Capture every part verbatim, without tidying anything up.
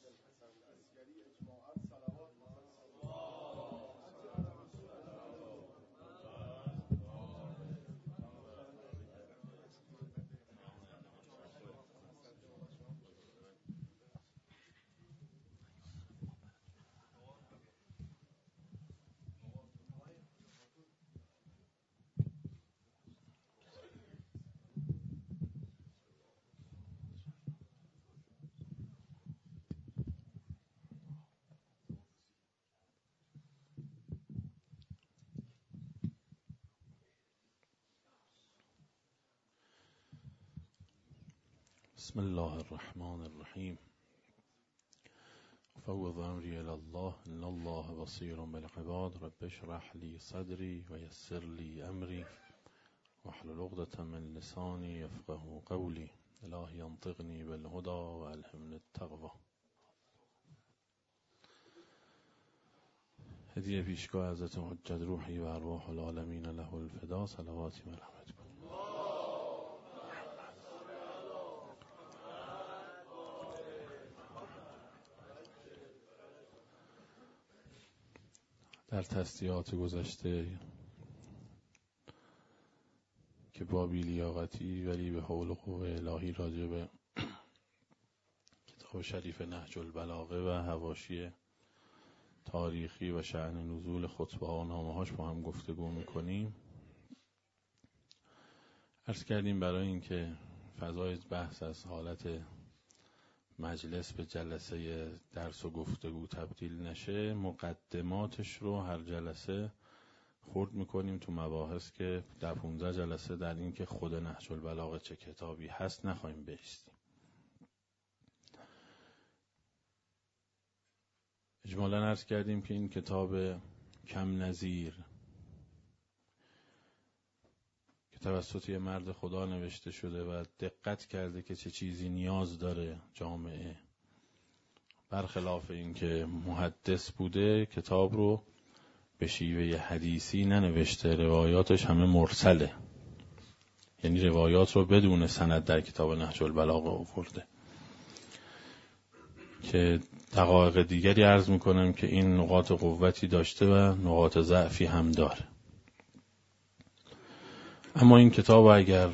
بسم الله الرحمن الرحیم. فوض امری الی الله ان الله بصیر بالعباد. رب اشرح لی صدری و یسر لی امری واحلل عقدة من لسانی یفقهوا قولی. الهی انطقنی بالهدی و الهمنی التقوی. هدیه پیشگاه حضرت حجت روحی و ارواح العالمین له الفدا. صلواتی مرحمت کن. در تسلیحات گذشته که با بی لیاقتی ولی به حول و قوه الهی راجع به کتاب شریف نهج البلاغه و حواشی تاریخی و شأن نزول خطبه ها و نامه هاش با هم گفتگو میکنیم. عرض کردیم برای اینکه فضای بحث از حالت مجلس به جلسه درس و گفتگو تبدیل نشه، مقدماتش رو هر جلسه خورد میکنیم تو مباحث که در پانزده جلسه در این که خود نهج البلاغه چه کتابی هست نخواهیم بایستیم. اجمالاً عرض کردیم که این کتاب کم نظیر که توسط یه مرد خدا نوشته شده و دقت کرده که چه چیزی نیاز داره جامعه، برخلاف این که محدث بوده کتاب رو به شیوه حدیثی ننوشته، روایاتش همه مرسله، یعنی روایات رو بدون سند در کتاب نهج البلاغه آورده. که دقایق دیگری عرض میکنم که این نقاط قوتی داشته و نقاط ضعفی هم داره. اما این کتاب اگر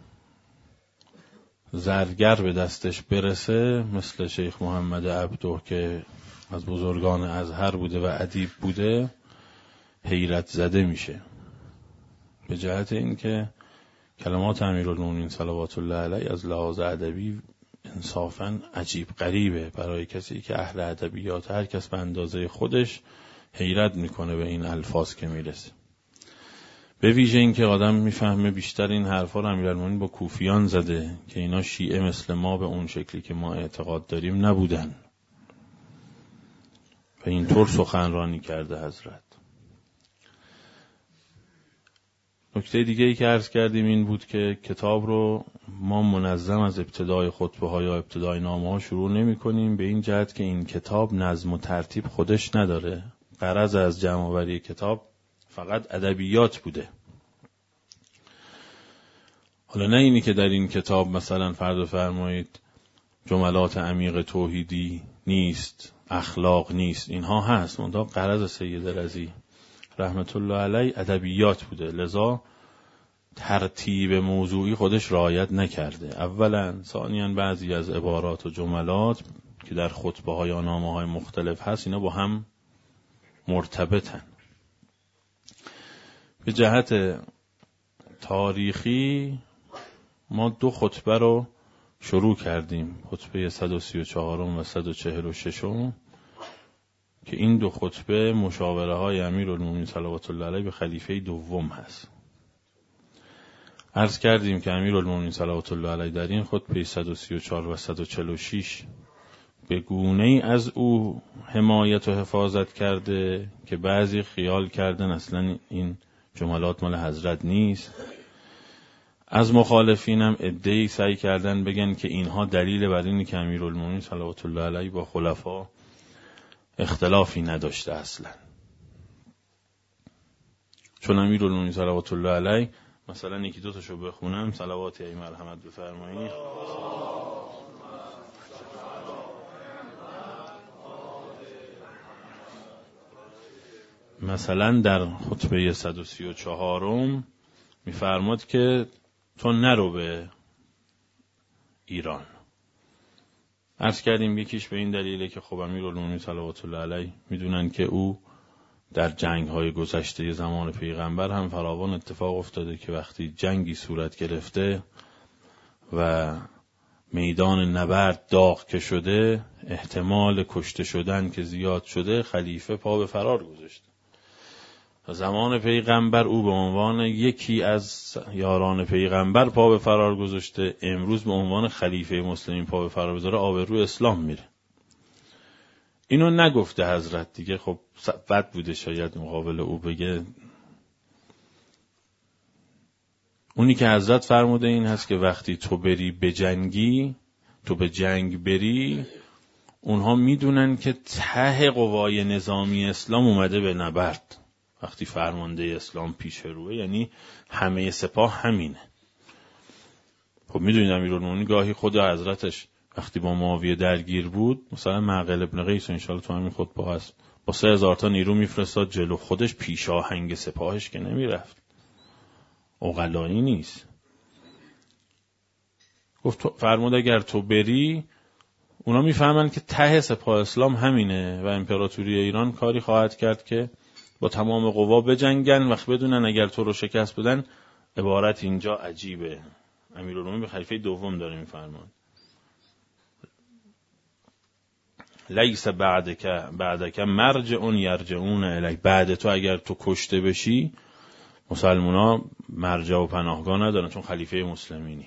زرگر به دستش برسه، مثل شیخ محمد عبده که از بزرگان ازهر بوده و ادیب بوده، حیرت زده میشه، به جهت اینکه کلمات امیرالمومنین صلوات الله علیه از لحاظ ادبی انصافاً عجیب غریبه برای کسی که اهل ادبیات، هر کس به اندازه خودش حیرت میکنه به این الفاظ که میرسه. به ویژه این که آدم میفهمه بیشتر این حرفا رو امیرالمومنین با کوفیان زده که اینا شیعه مثل ما به اون شکلی که ما اعتقاد داریم نبودن و اینطور سخنرانی کرده حضرت. نکته دیگه ای که عرض کردیم این بود که کتاب رو ما منظم از ابتدای خطبه ها یا ابتدای نامه ها شروع نمی کنیم، به این جهت که این کتاب نظم و ترتیب خودش نداره. غرض از جمع آوری کتاب فقط ادبیات بوده. حالا نه اینی که در این کتاب مثلا فرض فرمایید جملات عمیق توحیدی نیست، اخلاق نیست، اینها هست، منتها غرض سید رضی رحمت الله علیه ادبیات بوده، لذا ترتیب موضوعی خودش رعایت نکرده. اولا، ثانیاً بعضی از عبارات و جملات که در خطبه ها یا نامه های مختلف هست اینا با هم مرتبطن. به جهت تاریخی ما دو خطبه رو شروع کردیم، خطبه صد و سی و چهار و صد و چهل و شش، که این دو خطبه مشاوره های امیرالمومنین صلوات الله علیه به خلیفه دوم هست. عرض کردیم که امیرالمومنین صلوات الله علیه در این خطبه صد و سی و چهار و صد و چهل و شش به گونه‌ای از او حمایت و حفاظت کرده که بعضی خیال کردن اصلا این جملات مال حضرت نیست. از مخالفینم عده‌ای سعی کردن بگن که اینها دلیل بر اینه که امیرالمومنین صلوات الله علیه با خلفا اختلافی نداشته اصلا، چون امیرالمومنین صلوات الله علیه مثلا یکی دو تاشو بخونم، صلوات ای مرحمت بفرمایید. مثلا در خطبه صد و سی و چهارم میفرماد که تو نرو به ایران. عرض کردیم یکیش به این دلیله که خب امیرالمومنین صلوات الله علیه میدونن که او در جنگ‌های گذشته زمان پیغمبر هم فراوان اتفاق افتاده که وقتی جنگی صورت گرفته و میدان نبرد داغ که شده، احتمال کشته شدن که زیاد شده، خلیفه پا به فرار گذاشته. زمان پیغمبر او به عنوان یکی از یاران پیغمبر پا به فرار گذاشته، امروز به عنوان خلیفه مسلمین پا به فرار بذاره، آبروی اسلام میره. اینو نگفته حضرت دیگه، خب بد بوده شاید مقابل او بگه. اونی که حضرت فرموده این هست که وقتی تو بری به جنگی، تو به جنگ بری، اونها میدونن که ته قوای نظامی اسلام اومده به نبرد. وقتی فرمانده اسلام پیش روه یعنی همه سپاه همینه. خب میدونید امیرالمومنین گاهی خود حضرتش وقتی با معاویه درگیر بود، مثلا معقل ابن قیس انشالله تو همین خطبه هست، با سه هزار تا نیرو میفرستاد جلو، خودش پیش آهنگ سپاهش که نمیرفت، عقلایی نیست. گفت فرمود اگر تو بری، اونا میفهمن که ته سپاه اسلام همینه و امپراتوری ایران کاری خواهد کرد که با تمام قوا بجنگن. وقت بدونن اگر تو رو شکست بدن، عبارت اینجا عجیبه، امیرالمومنین به خلیفه دوم داره میفرماد لیس بعدک بعدک مرجع یرجعون الیک، بعد تو اگر تو کشته بشی مسلمونا مرجع و پناهگاه ندارن چون خلیفه مسلمینی.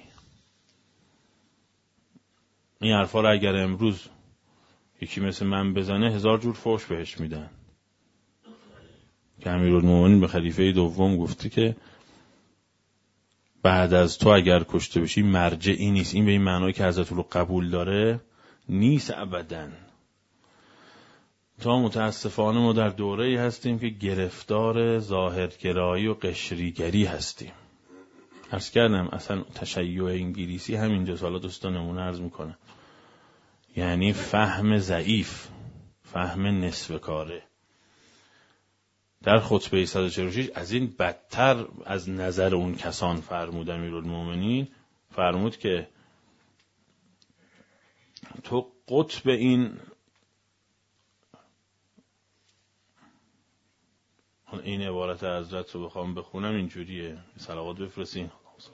این حرفا رو اگر امروز یکی مثل من بزنه هزار جور فحش بهش میدن که امیرالمومنین به خلیفه دوم گفته که بعد از تو اگر کشته بشی مرجعی نیست. این به این معنی که حضرت رو قبول داره نیست ابداً. تا متاسفانه ما در دوره‌ای هستیم که گرفتار ظاهرگرایی و قشریگری هستیم. عرض کردم اصلا تشیع انگلیسی همینجا، حالا دوستان نمونه عرض میکنه، یعنی فهم ضعیف، فهم نصف کاره. در خطبه صد و چهل و شش از این بدتر از نظر اون کسان فرمود امیرالمومنین، فرمود که تو قطب این این عبارت حضرت رو بخوام بخونم اینجوریه، صلوات بفرستین.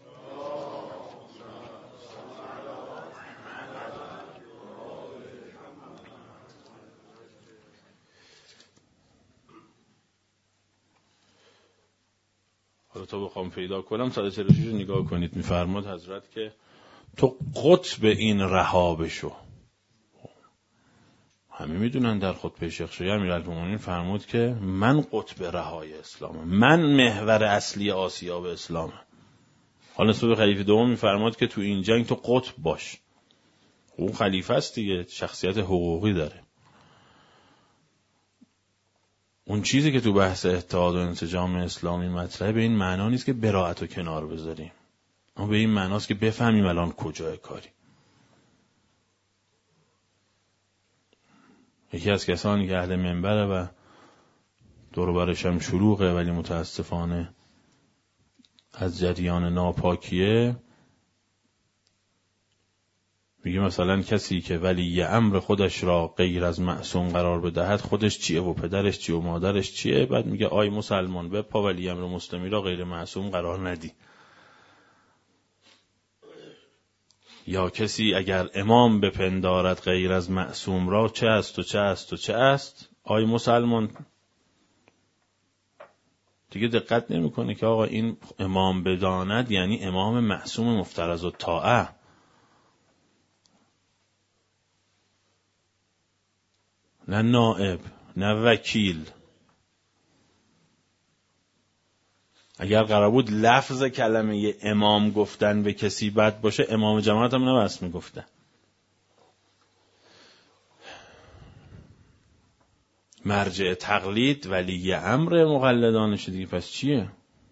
حالا تا بخوام پیدا کنم صد و چهل و شش رو نگاه کنید. میفرماد حضرت که تو قطب این رها بشو. همه میدونن در خطبه شیخ شیعه امیرالمومنین فرمود که من قطب رهای اسلامم، من محور اصلی آسیاب اسلامم. حالا نسبت خلیفه دوم میفرماد که تو این جنگ تو قطب باش. اون خلیفه است دیگه، شخصیت حقوقی داره. اون چیزی که تو بحث اتحاد و انسجام اسلامی مطرحه به این معنا نیست که براءت رو کنار بذاریم، اما به این معناست که بفهمیم الان کجای کاری. یکی از کسانی که اهل منبره و دور و برش هم شلوغه ولی متاسفانه از جریان ناپاکیه، میگه مثلا کسی که ولی امر خودش را غیر از معصوم قرار بدهد خودش چیه و پدرش چیه و مادرش چیه. بعد میگه آی مسلمان به پا ولی امر مسلمی را غیر معصوم قرار ندی. یا کسی اگر امام بپندارد غیر از معصوم را چه است و چه است و چه است، آی مسلمان دیگه دقت نمی کنه که آقا این امام بداند یعنی امام معصوم مفترض الطاعه. نه نائب، نه وکیل. اگر قرار بود لفظ کلمه امام گفتن به کسی بد باشه، امام جماعت هم نباید میگفتن. مرجع تقلید ولی امر مقلدانشه دیگه. پس چیه؟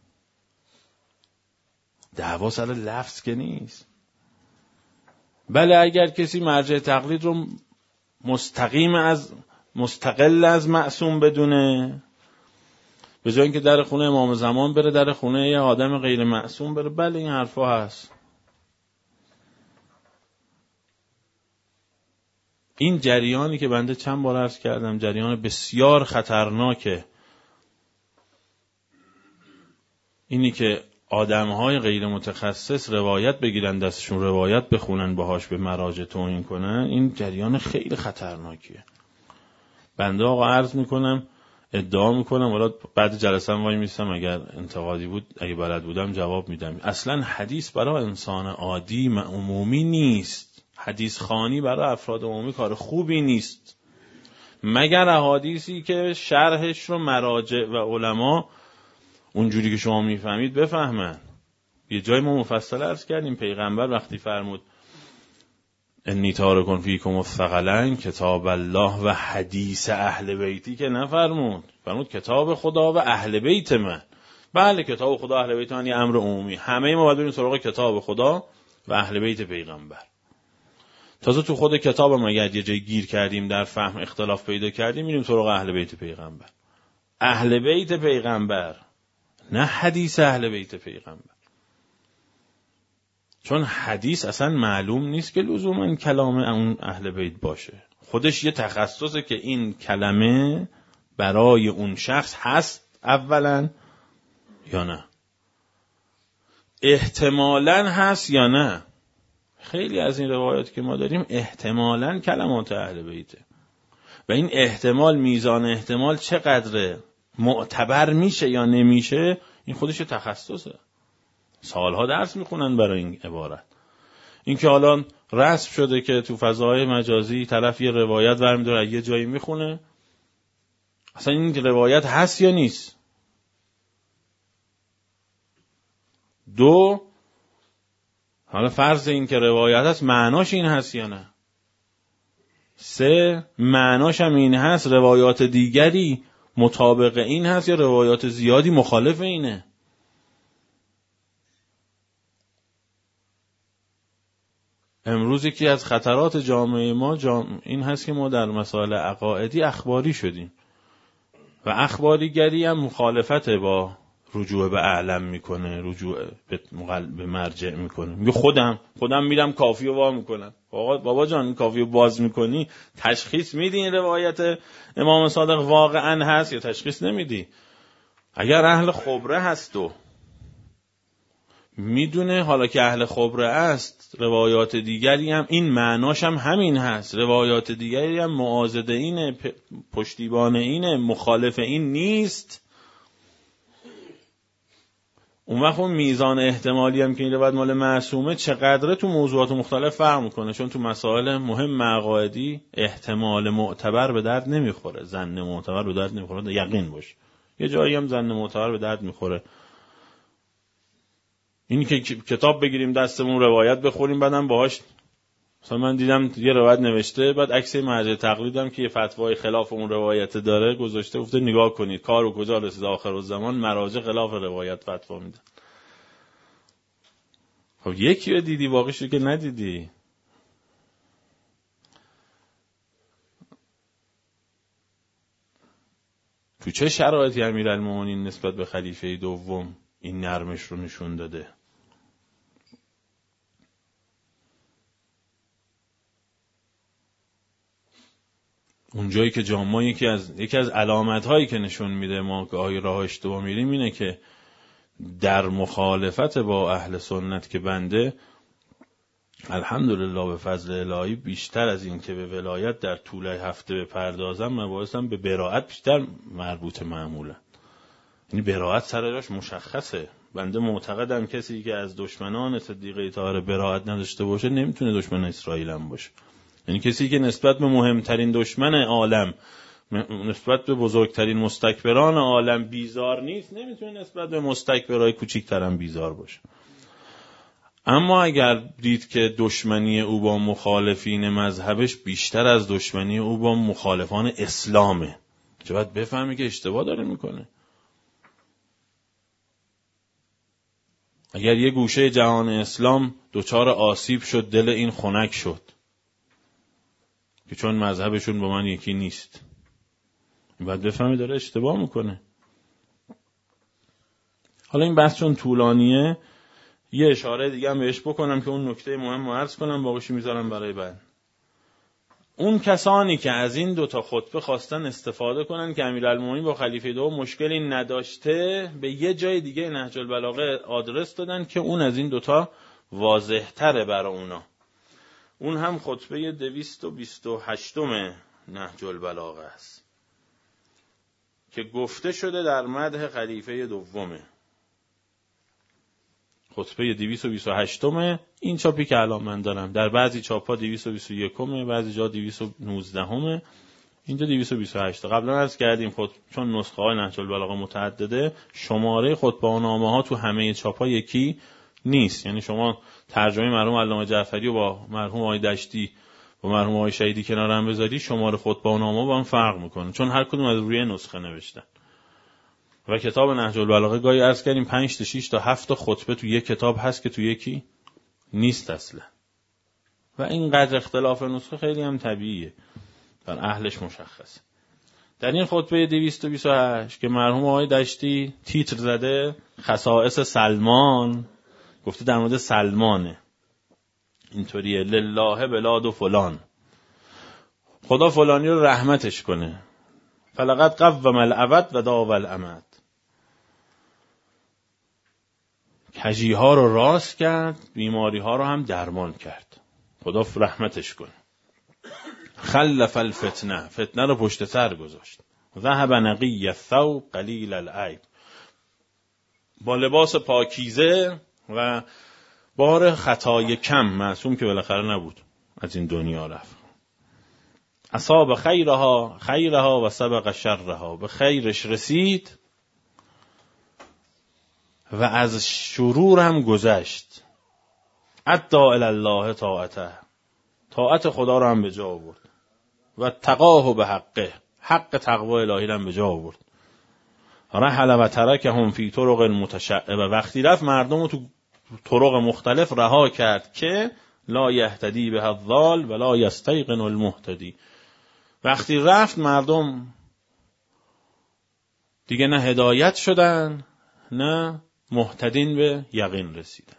دعوا سر لفظ که نیست. بله اگر کسی مرجع تقلید رو مستقیم از مستقل از معصوم بدونه، به جای اینکه در خونه امام زمان بره در خونه یه آدم غیر معصوم بره. بله این حرفا هست. این جریانی که بنده چند بار عرض کردم جریان بسیار خطرناکه. اینی که آدم‌های غیر متخصص روایت بگیرن دستشون، روایت بخونن، باهاش به مراجع توهین کنن، این جریان خیلی خطرناکیه. بنده آقا عرض میکنم، ادعا میکنم، ولی بعد جلسه وای میستم، اگر انتقادی بود اگه بلد بودم جواب میدم. اصلا حدیث برای انسان عادی عمومی نیست. حدیث خوانی برای افراد عمومی کار خوبی نیست، مگر احادیثی که شرحش رو مراجع و علما اونجوری که شما میفهمید بفهمن. یه جای ما مفصل عرض کردیم پیغمبر وقتی فرمود انی تارکن فیکم الثقلین کتاب الله و حدیث اهل بیتی، که نفرمود، فرمود کتاب خدا و اهل بیت من. بله کتاب خدا و اهل بیت من یه امر عمومی، همه ما باید بریم سراغ کتاب خدا و اهل بیت پیغمبر. تازه تو خود کتاب ما اگر یه جای گیر کردیم در فهم اختلاف پیدا کردیم میریم سراغ اهل بیت پیغمبر. اهل بیت پیغمبر، نه حدیث اهل بیت پیغمبر. چون حدیث اصلا معلوم نیست که لزوما کلام اون اهل بیت باشه، خودش یه تخصصه که این کلمه برای اون شخص هست اولا یا نه، احتمالاً هست یا نه. خیلی از این روایات که ما داریم احتمالاً کلمات اهل بیته و این احتمال، میزان احتمال چقدره، معتبر میشه یا نمیشه، این خودش تخصصه. سالها درس میخونن برای این عبارت. این که حالا رسم شده که تو فضای مجازی طرف یه روایت برمی‌داره یه جایی میخونه، اصلا این روایت هست یا نیست. دو، حالا فرض این که روایت هست معناش این هست یا نه. سه، معناش هم این هست، روایات دیگری مطابق این هست یا روایات زیادی مخالف اینه. امروز یکی از خطرات جامعه ما جام... این هست که ما در مسائل عقائدی اخباری شدیم و اخباریگری هم مخالفت با رجوع به اعلم میکنه، رجوع به, مقل... به مرجع میکنه. میگه خودم خودم میرم کافی رو وا میکنم. آقا بابا جان این کافی رو باز میکنی، تشخیص میدی این روایت امام صادق واقعا هست یا تشخیص نمیدی؟ اگر اهل خبره هست و میدونه حالا که اهل خبره است روایات دیگری هم این معناش هم همین هست، روایات دیگری هم معاضد اینه، پشتیبان اینه، مخالف این نیست، اون وقت اون میزان احتمالی هم که این روایت مال معصومه چقدره تو موضوعات مختلف فرق میکنه. چون تو مسائل مهم عقائدی احتمال معتبر به درد نمیخوره، ظن معتبر به درد نمیخوره، یقین باش. یه جایی هم ظن معتبر به درد میخوره. این که کتاب بگیریم دستمون روایت بخوریم بعدم باهاش، مثلا من دیدم یه روایت نوشته بعد عکس مرجع تقلیدم که یه فتوای خلاف اون روایت داره گذاشته، گفته نگاه کنید کارو کجا رسید آخر الزمان، مراجع خلاف روایت فتوا میدن. خب یکی رو دیدی باقیشو که ندیدی. تو چه شرایطی امیرالمومنین نسبت به خلیفه دوم این نرمش رو نشون داده؟ اونجایی که جامعه یکی از یکی از علامت‌هایی که نشون میده ما که آیه راه اشتباه میریم اینه که در مخالفت با اهل سنت که بنده الحمدلله به فضل الهی بیشتر از این که به ولایت در طول هفته بپردازم، مباحثم به براءت بیشتر مربوط معمولا. یعنی براءت سر راش مشخصه. بنده معتقدم کسی که از دشمنان صدیقه طاهره براءت نداشته باشه نمیتونه دشمن اسرائیل هم باشه. یعنی کسی که نسبت به مهمترین دشمن عالم، نسبت به بزرگترین مستکبران عالم بیزار نیست، نمیتونه نسبت به مستکبرای کوچیک‌تر هم بیزار باشه. اما اگر دید که دشمنی او با مخالفین مذهبش بیشتر از دشمنی او با مخالفان اسلامه، چه باید بفهمی که اشتباه داره میکنه. اگر یه گوشه جهان اسلام دوچار آسیب شد، دل این خنک شد که چون مذهبشون با من یکی نیست، باید بفهمی داره اشتباه میکنه. حالا این بحث چون طولانیه یه اشاره دیگه هم بهش بکنم که اون نکته مهم رو عرض کنم، باقیش میذارم برای بعد. اون کسانی که از این دوتا خطبه خواستن استفاده کنن که امیرالمومنین با خلیفه دوم مشکلی نداشته، به یه جای دیگه نهج البلاغه آدرس دادن که اون از این دوتا واضح تره برای اونا. اون هم خطبه دویست و بیست و هشتم نهج البلاغه است که گفته شده در مدح خلیفه دومه. خطبه دویست و بیست و هشتم این چاپی که الان من دارم، در بعضی چاپ‌ها دویست و بیست و یکم، بعضی جا دویست و نوزده، اینجا دویست و بیست و هشت. قبلا عرض کردیم خود چون نسخه های نهج البلاغه متعدده، شماره خطبه‌نامه‌ها تو همه چاپ‌ها یکی نیست. یعنی شما ترجمه مرحوم علامه جعفری و با مرحوم آقای دشتی و مرحوم آقای شهیدی کنار هم بذاری، شماره خطبه‌نامه‌ها با هم فرق میکنه، چون هر کدوم از روی نسخه نوشتن. و کتاب نهج البلاغه گاهی عرض کردیم پنج تا شش تا هفت تا خطبه تو یک کتاب هست که تو یکی نیست اصلا. و اینقدر اختلاف نسخه خیلی هم طبیعیه، در اهلش مشخصه. در این خطبه دویست و بیست و هشت که مرحوم آقای دشتی تیتر زده خصائص سلمان، گفته در مورد سلمانه، اینطوریه: لله بلاد و فلان، خدا فلانی رو رحمتش کنه، فلقد قوم العبد و داوى الامد، کجی ها رو راست کرد، بیماری ها رو هم درمان کرد، خدا رحمتش کنه. خلف الفتنه، فتنه رو پشت سر گذاشت. ذهب نقی الثوب قلیل العیب، با لباس پاکیزه و بار خطای کم، معصوم که بالاخره نبود، از این دنیا رفت. اصاب خیرها خیرها و سبق شرها، به خیرش رسید و از شرور هم گذشت. ادعا الی الله طاعته، طاعت خدا رو هم به جا آورد. و تقاه به حقه، حق تقوا الهی رو هم به جا آورد. رحل و ترکهم فی طرق متشعبه، وقتی رفت مردم رو تو طرق مختلف رها کرد که لا یهتدی به الضال و لا یستیقن المهتدی. وقتی رفت مردم دیگه نه هدایت شدن نه مهتدین به یقین رسیدن.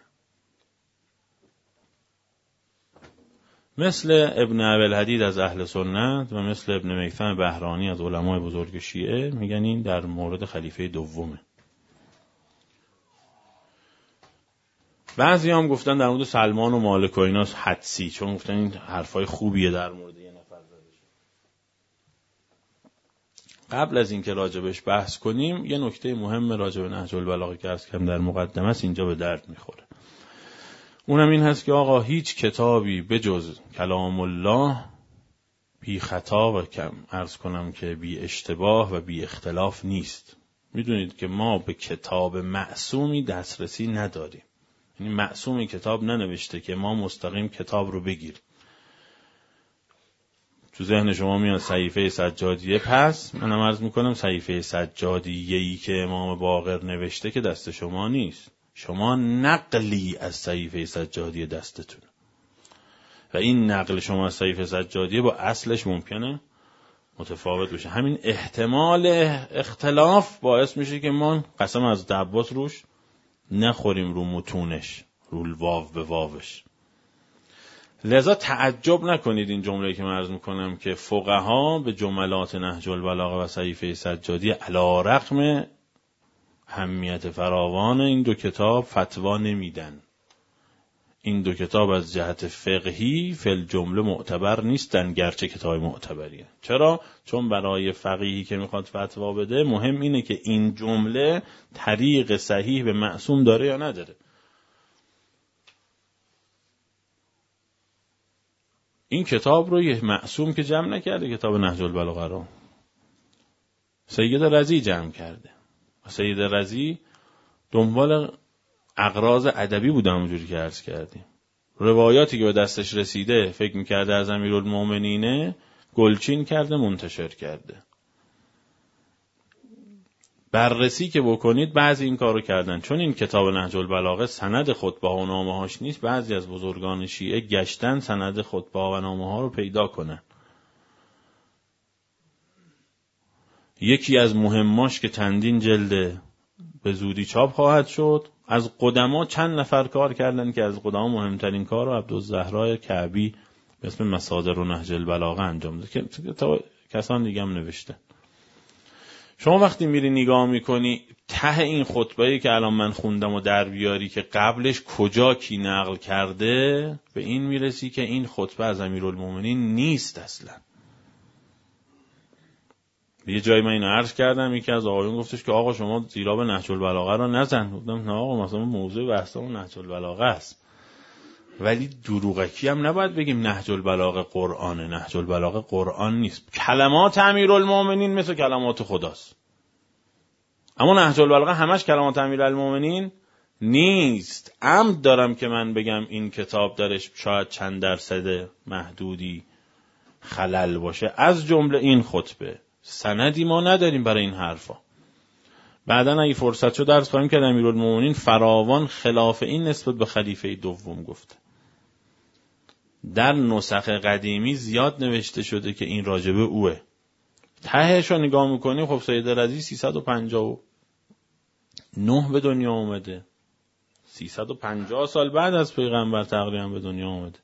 مثل ابن ابوالحدید از اهل سنت و مثل ابن میثم بهرانی از علمای بزرگ شیعه میگن این در مورد خلیفه دومه. بعضی هم گفتن در مورد سلمان و مالک و ایناس حدسی، چون گفتن این حرفای خوبیه در مورد یه نفر زده شد. قبل از اینکه راجبش بحث کنیم یه نکته مهم راجب نهج البلاغه که عرض کردم در مقدمه است اینجا به درد میخوره. اونم این هست که آقا هیچ کتابی به جز کلام الله بی خطا و کم عرض کنم که بی اشتباه و بی اختلاف نیست. میدونید که ما به کتاب معصومی دسترسی نداریم، یعنی معصومی کتاب ننوشته که ما مستقیم کتاب رو بگیریم. تو ذهن شما میاد صحیفه سجادیه، پس منم عرض میکنم صحیفه سجادیه‌ای که امام باقر نوشته که دست شما نیست، شما نقلی از صحیفه سجادیه دستتون و این نقل شما از صحیفه سجادیه با اصلش ممکنه متفاوت بشه. همین احتمال اختلاف باعث میشه که ما قسم از عباس روش نخوریم، رو متونش، رو واو به واوش. لذا تعجب نکنید این جمله که من عرض میکنم که فقها به جملات نهج البلاغه و صحیفه سجادیه علی رغم اهمیت فراوان این دو کتاب فتوا نمیدن. این دو کتاب از جهت فقهی فل جمله معتبر نیستن، گرچه کتاب معتبریه. چرا؟ چون برای فقیهی که میخواد فتوا بده مهم اینه که این جمله طریق صحیح به معصوم داره یا نداره. این کتاب رو یه معصوم که جمع نکرده، کتاب نهج البلاغه رو سید رضی جمع کرده. سید رضی دنبال اغراض ادبی بوده، همونجوری که عرض کردیم. روایاتی که به دستش رسیده فکر میکرده از امیرالمومنینه، گلچین کرده منتشر کرده. بررسی که بکنید بعضی این کارو کردن. چون این کتاب نهج البلاغه سند خطبه ها و نامه هاش نیست، بعضی از بزرگان شیعه گشتن سند خطبه ها و نامه ها رو پیدا کنن. یکی از مهماش که چندین جلد به زودی چاپ خواهد شد. از قدما چند نفر کار کردن که از قدما مهمترین کار رو عبدالزهرا کعبی به اسم مصادر و نهج البلاغه انجام داد که تا کسان دیگه هم نوشته. شما وقتی میری نگاه میکنی ته این خطبه‌ای که الان من خوندم و در بیاری که قبلش کجا کی نقل کرده، به این میرسی که این خطبه از امیرالمومنین نیست اصلا. یه جایی من اینو عرض کردم، یکی از آقایون گفتش که آقا شما زیرا به نهج البلاغه رو نزن. گفتم نه آقا، مثلا موضوع بحثمون نهج البلاغه است، ولی دروغکی هم نباید بگیم نهج البلاغه قرآنه. نهج البلاغه قرآن نیست. کلمات امیرالمومنین مثل کلمات خداست، اما نهج البلاغه همش کلمات امیرالمومنین نیست. عمد دارم که من بگم این کتاب درش شاید چند درصد محدودی خلل باشه، از جمله این خطبه. سندی ما نداریم برای این حرفا. بعدن اگه فرصت شد درس خواهیم که امیرالمومنین فراوان خلاف این نسبت به خلیفه دوم گفته. در نسخ قدیمی زیاد نوشته شده که این راجبه اوه. تهش رو نگاه میکنیم، خب سید رضی سیصد و پنجاه و نه به دنیا اومده، سیصد و پنجاه سال بعد از پیغمبر تقریبا به دنیا اومده.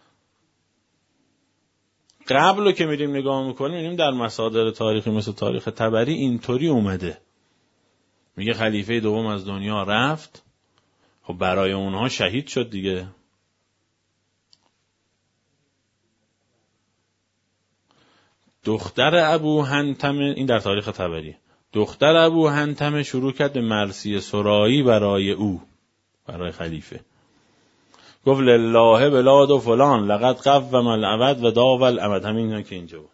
قبل رو که میریم نگاه میکنیم میریم در مصادر تاریخی مثل تاریخ طبری اینطوری اومده، میگه خلیفه دوم از دنیا رفت، خب برای اونها شهید شد دیگه. دختر ابو حنتمه، این در تاریخ طبری، دختر ابو حنتمه شروع کرد به مرثیه سرایی برای او، برای خلیفه. گفت لله بلاد و فلان لقد قوم العبد و داول العبد. همین ها که اینجا بود.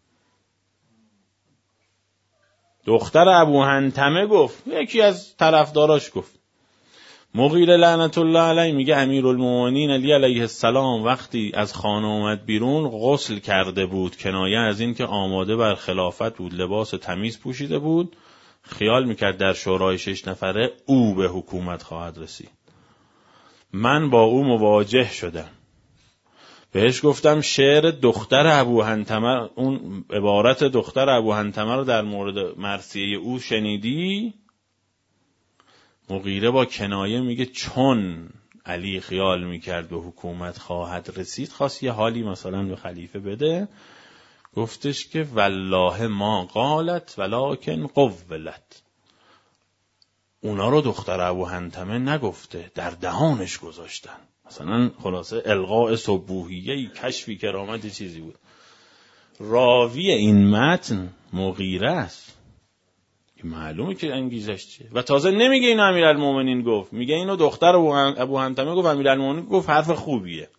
دختر ابو حنتمه گفت، یکی از طرفداراش گفت. مغیره لعنت الله علیه میگه امیرالمومنین علی علیه السلام وقتی از خانه اومد بیرون غسل کرده بود، کنایه از این که آماده بر خلافت بود، لباس تمیز پوشیده بود، خیال میکرد در شورای شش نفره او به حکومت خواهد رسید. من با او مواجه شدم، بهش گفتم شعر دختر ابو حنتمه، اون عبارت دختر ابو حنتمه رو در مورد مرثیه او شنیدی؟ مغیره با کنایه میگه چون علی خیال میکرد به حکومت خواهد رسید، خواست یه حالی مثلا به خلیفه بده، گفتش که والله ما قالت ولکن قولت. اونا رو دختر ابو حنتمه نگفته، در دهانش گذاشتن. مثلا خلاصه القاء سبوحیه، کشفی کرامت چیزی بود. راوی این متن مغیره است، معلومه که انگیزش چیه. و تازه نمیگه اینو امیرالمومنین گفت، میگه اینو دختر ابو حنتمه گفت، امیرالمومنین گفت. حرف خوبیه.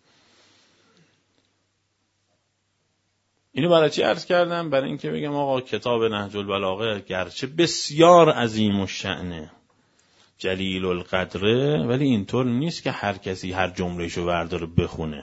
اینو برای چی عرض کردم؟ برای اینکه بگم آقا کتاب نهج البلاغه گرچه بسیار عظیم الشأنه، جلیل القدره، ولی اینطور نیست که هر کسی هر جملهشو برداره بخونه.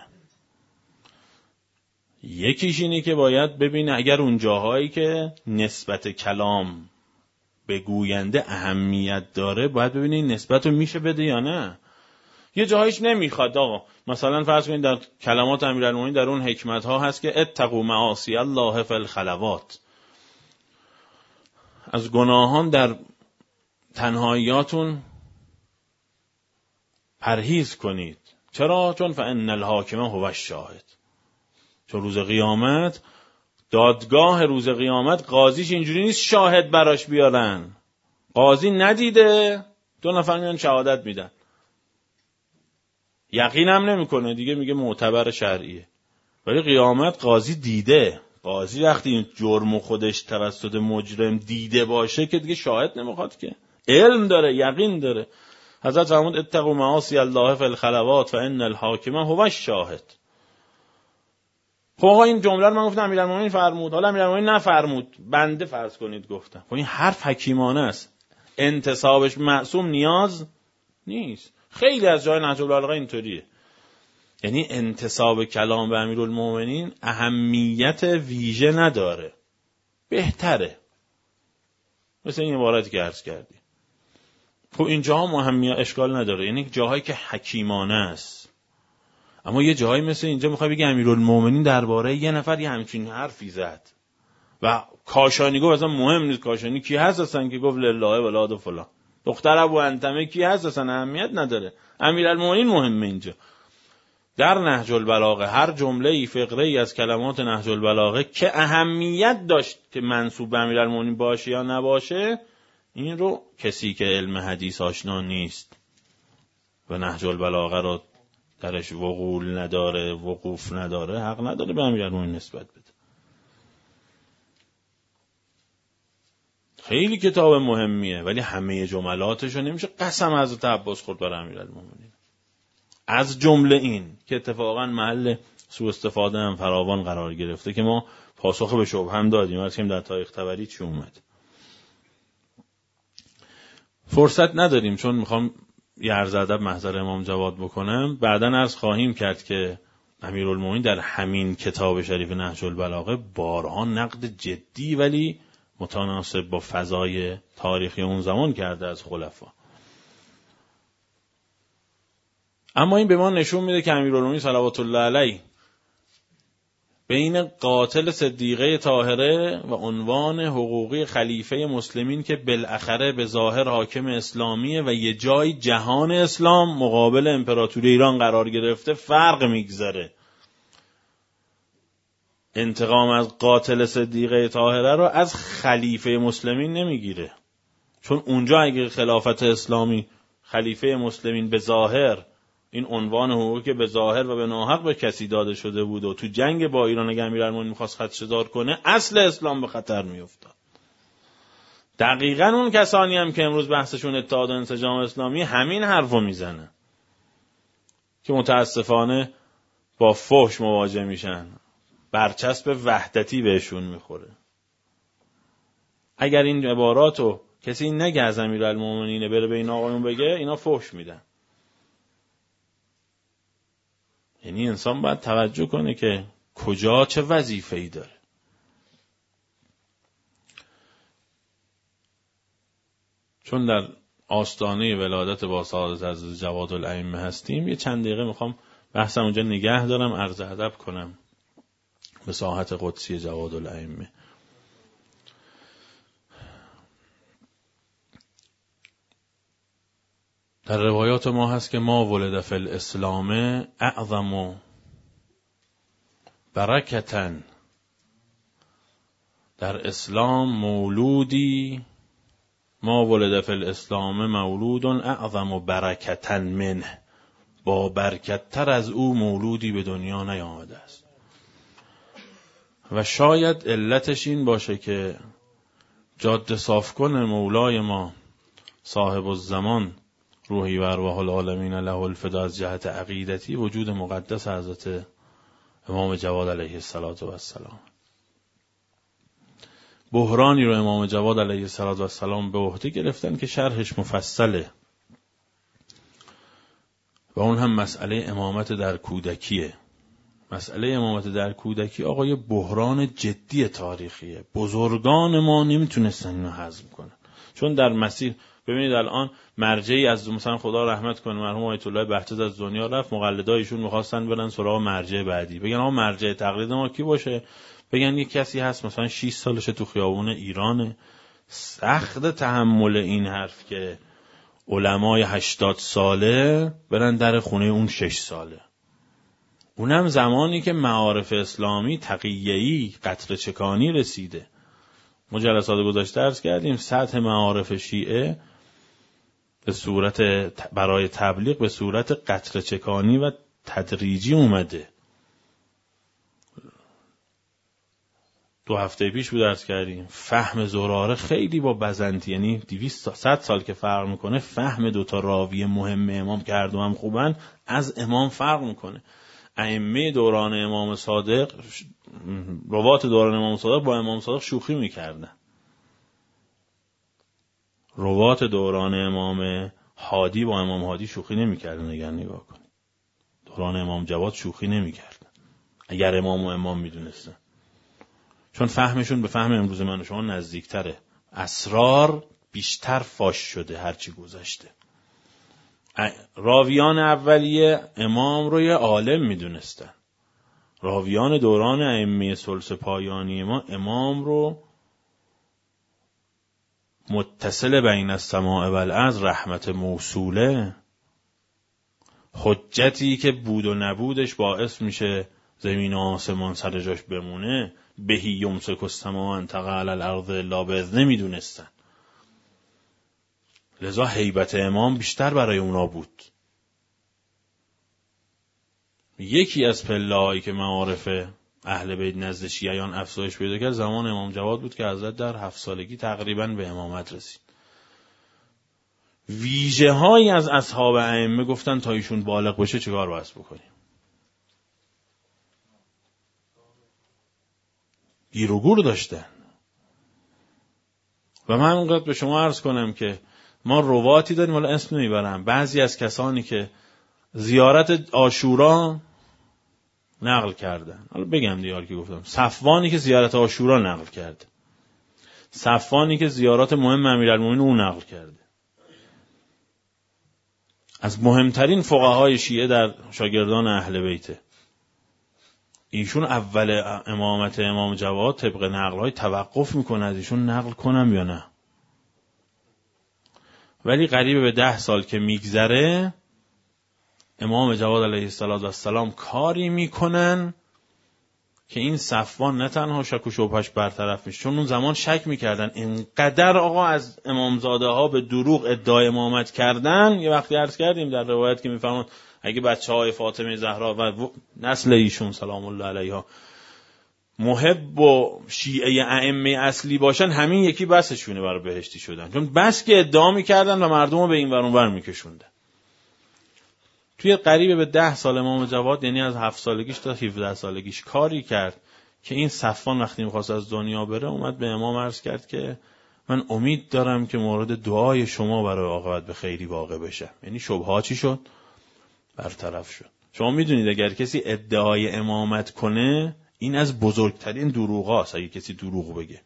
یکیش اینه که باید ببینه اگر اون جاهایی که نسبت کلام به گوینده اهمیت داره، باید ببینه این نسبت رو میشه بده یا نه. یه جاهایش نمیخواد آقا. مثلا فرض کنید در کلمات امیرالمومنین در اون حکمت ها هست که اتقوا معاصی الله فی الخلوات، از گناهان در تنهاییاتون پرهیز کنید. چرا؟ چون فان الحاکم هو الشاهد، چون روز قیامت، دادگاه روز قیامت، قاضیش اینجوری نیست شاهد براش بیارن. قاضی ندیده، دو نفر میان شهادت میدن، یقینم نمیکنه دیگه، میگه معتبر شرعیه. ولی قیامت قاضی دیده. قاضی وقتی این جرم خودش توسط مجرم دیده باشه که دیگه شاهد نمیخواد، که علم داره، یقین داره. حضرت فرمود اتقوا معاصی الله فی الخلوات فان الحاکم هو الشاهد. خب آقا این جمله رو من گفتم امیرالمومنین فرمود، حالا امیرالمومنین نفرمود، بنده فرض کنید گفتم. خب این حرف حکیمانه است، انتسابش معصوم نیاز نیست. خیلی از جای نهج البلاغه اینطوریه، یعنی انتساب کلام به امیرالمومنین اهمیت ویژه نداره، بهتره، مثل این عبارتی که عرض کردی. خب اینجاها مهمیت اشکال نداره، یعنی جاهایی که حکیمانه است. اما یه جایی مثل اینجا میخوای بگی امیرالمومنین درباره یه نفر یه همچین حرفی زد و کاشانی گفت اصلا مهم نیست کاشانی کی هست اصلا که گفت لله ولاد و فلان. دختر ابو انتمه کی هست اصلا اهمیت نداره، امیرالمومنین مهمه اینجا. در نهج البلاغه هر جمله ای فقره ای از کلمات نهج البلاغه که اهمیت داشت که منسوب به امیرالمومنین باشه یا نباشه، این رو کسی که علم حدیث آشنا نیست و نهج البلاغه رو درش وقول نداره، وقوف نداره، حق نداره به امیرالمومنین نسبت بده. خیلی کتاب مهمیه ولی همه جملاتش رو نمیشه قسم حضرت عباس خورد برای امیرالمومنین. از جمله این که اتفاقا محل سوء استفاده هم فراوان قرار گرفته که ما پاسخ به شبهه هم دادیم، واسه در تاریخ طبری چی اومد. فرصت نداریم چون میخوام یه عرض ادب محضر امام جواد بکنم. بعداً عرض خواهیم کرد که امیرالمومنین در همین کتاب شریف نهج البلاغه بارها نقد جدی ولی متناسب با فضای تاریخی اون زمان کرده از خلفا. اما این به ما نشون میده که امیرالمومنین صلوات الله علیه بین قاتل صدیقه طاهره و عنوان حقوقی خلیفه مسلمین که بالاخره به ظاهر حاکم اسلامیه و یه جای جهان اسلام مقابل امپراتوری ایران قرار گرفته فرق میگذاره. انتقام از قاتل صدیقه طاهره رو از خلیفه مسلمین نمیگیره، چون اونجا اگه خلافت اسلامی خلیفه مسلمین به ظاهر این عنوان حقوقی که به ظاهر و به ناحق به کسی داده شده بود و تو جنگ با ایران اگه امیرالمومنین می‌خواست خدشه‌دار کنه اصل اسلام به خطر می‌افتاد. دقیقاً اون کسانی هم که امروز بحثشون اتحاد و انسجام اسلامی همین حرفو میزنن که متاسفانه با فحش مواجه میشن، برچسب وحدتی بهشون میخوره. اگر این عباراتو کسی نگه از امیرالمومنین بره به این آقایون بگه، اینا فحش میدن. یعنی انسان باید توجه کنه که کجا چه وظیفه‌ای داره. چون در آستانه ولادت با سعادت عزیز جواد الائمه هستیم، یه چند دقیقه میخوام بحثم اونجا نگه دارم، عرض ادب کنم به ساحت قدسی جواد الائمه. در روایات ما هست که ما ولد فی الاسلام اعظم برکتن، در اسلام مولودی ما ولد فی الاسلام مولود اعظم برکتن منه، با برکت‌تر از او مولودی به دنیا نیامده است. و شاید علتش این باشه که جاده صاف کن مولای ما صاحب الزمان روحی و ارواح العالمین له الفدا از جهت عقیدتی وجود مقدس حضرت امام جواد علیه السلام. بحرانی رو امام جواد علیه السلام به عهده گرفتن که شرحش مفصله و اون هم مسئله امامت در کودکیه. مسئله امامت در کودکی آقا یه بحران جدی تاریخیه. بزرگان ما نمیتونستن اینو هضم کنن، چون در مسیر ببینید الان مرجعی از مثلا خدا رحمت کنه مرحوم آیت الله بهجت از دنیا رفت، مقلدایشون می‌خواستن برن سراغ مرجع بعدی، بگن آقا مرجع تقلید ما کی باشه؟ بگن یک کسی هست مثلا شش سالشه تو خیابون ایرانه. سخت تحمل این حرف که علمای هشتاد ساله برن در خونه اون شش ساله، اونم زمانی که معارف اسلامی تقیه‌ای قطره چکانی رسیده. ما جلسات گذاشته عرض کردیم سطح معارف شیعه به صورت برای تبلیغ به صورت قطره چکانی و تدریجی اومده. دو هفته پیش بود عرض کردیم فهم زراره خیلی با بزنتی، یعنی دویست صد سال که فرق میکنه، فهم دوتا راوی مهم امام که هر دو هم خوبن از امام فرق میکنه. ائمه دوران امام صادق، روات دوران امام صادق با امام صادق شوخی میکردن. روات دوران امام هادی با امام هادی شوخی نمیکردن. اگر نگاه کنید دوران امام جواد شوخی نمیکردن اگر امام و امام میدونستن، چون فهمشون به فهم امروز من و شما نزدیکتره. اسرار بیشتر فاش شده هرچی گذشته. راویان اولیه امام رو یه عالم میدونستن. راویان دوران ائمه ثلث پایانی ما امام رو متصل بین السماء و الارض، رحمت موصوله، حجتی که بود و نبودش باعث میشه زمین و آسمان سر جاش بمونه، بهی یمسک السماء ان تقع علی الارض الا باذنه میدونستن. لذا هیبت امام بیشتر برای اونا بود. یکی از پله‌هایی که معارف اهل بیت نزد شیعیان افزایش پیدا کرد زمان امام جواد بود که حضرت در هفت سالگی تقریباً به امامت رسید. ویژه هایی از اصحاب ائمه گفتن تا ایشون بالغ بشه چیکار باید بکنیم. گیر و گور داشتن. و من اونقدر به شما عرض کنم که ما رواتی داریم، حالا اسم نمیبرم، بعضی از کسانی که زیارت عاشورا نقل کردن، حالا بگم دیگه که گفتم، صفوانی که زیارت عاشورا نقل کرده، صفوانی که زیارات مهم امیرالمومنین اون نقل کرده، از مهمترین فقهای شیعه در شاگردان اهل بیته، ایشون اول امامت امام جواد طبق نقل‌های توقف میکنه از ایشون نقل کنم یا نه. ولی قریب به ده سال که میگذره امام جواد علیه السلام کاری میکنن که این صفوان نه تنها شک و شبهش برطرف میشه، چون اون زمان شک میکردن اینقدر آقا از امامزاده ها به دروغ ادعای امامت کردن. یه وقتی عرض کردیم در روایت که میفرماد اگه بچه های فاطمه زهرا و نسل ایشون سلام الله علیها محب و شیعه ائمه اصلی باشن، همین یکی بسشونه برای بهشتی شدن، چون بس که ادعا میکردن و مردم رو به این ور اون ور میکشوندن. توی قریب به ده سال امام جواد، یعنی از هفت سالگیش تا هفده سالگیش کاری کرد که این صفوان وقتی میخواست از دنیا بره اومد به امام عرض کرد که من امید دارم که مورد دعای شما برای عاقبت به خیری واقع بشه. یعنی شبهه چی شد؟ برطرف شد. شما میدونید اگر کسی ادعای امامت کنه این از بزرگترین دروغاست اگه کسی دروغ بگه.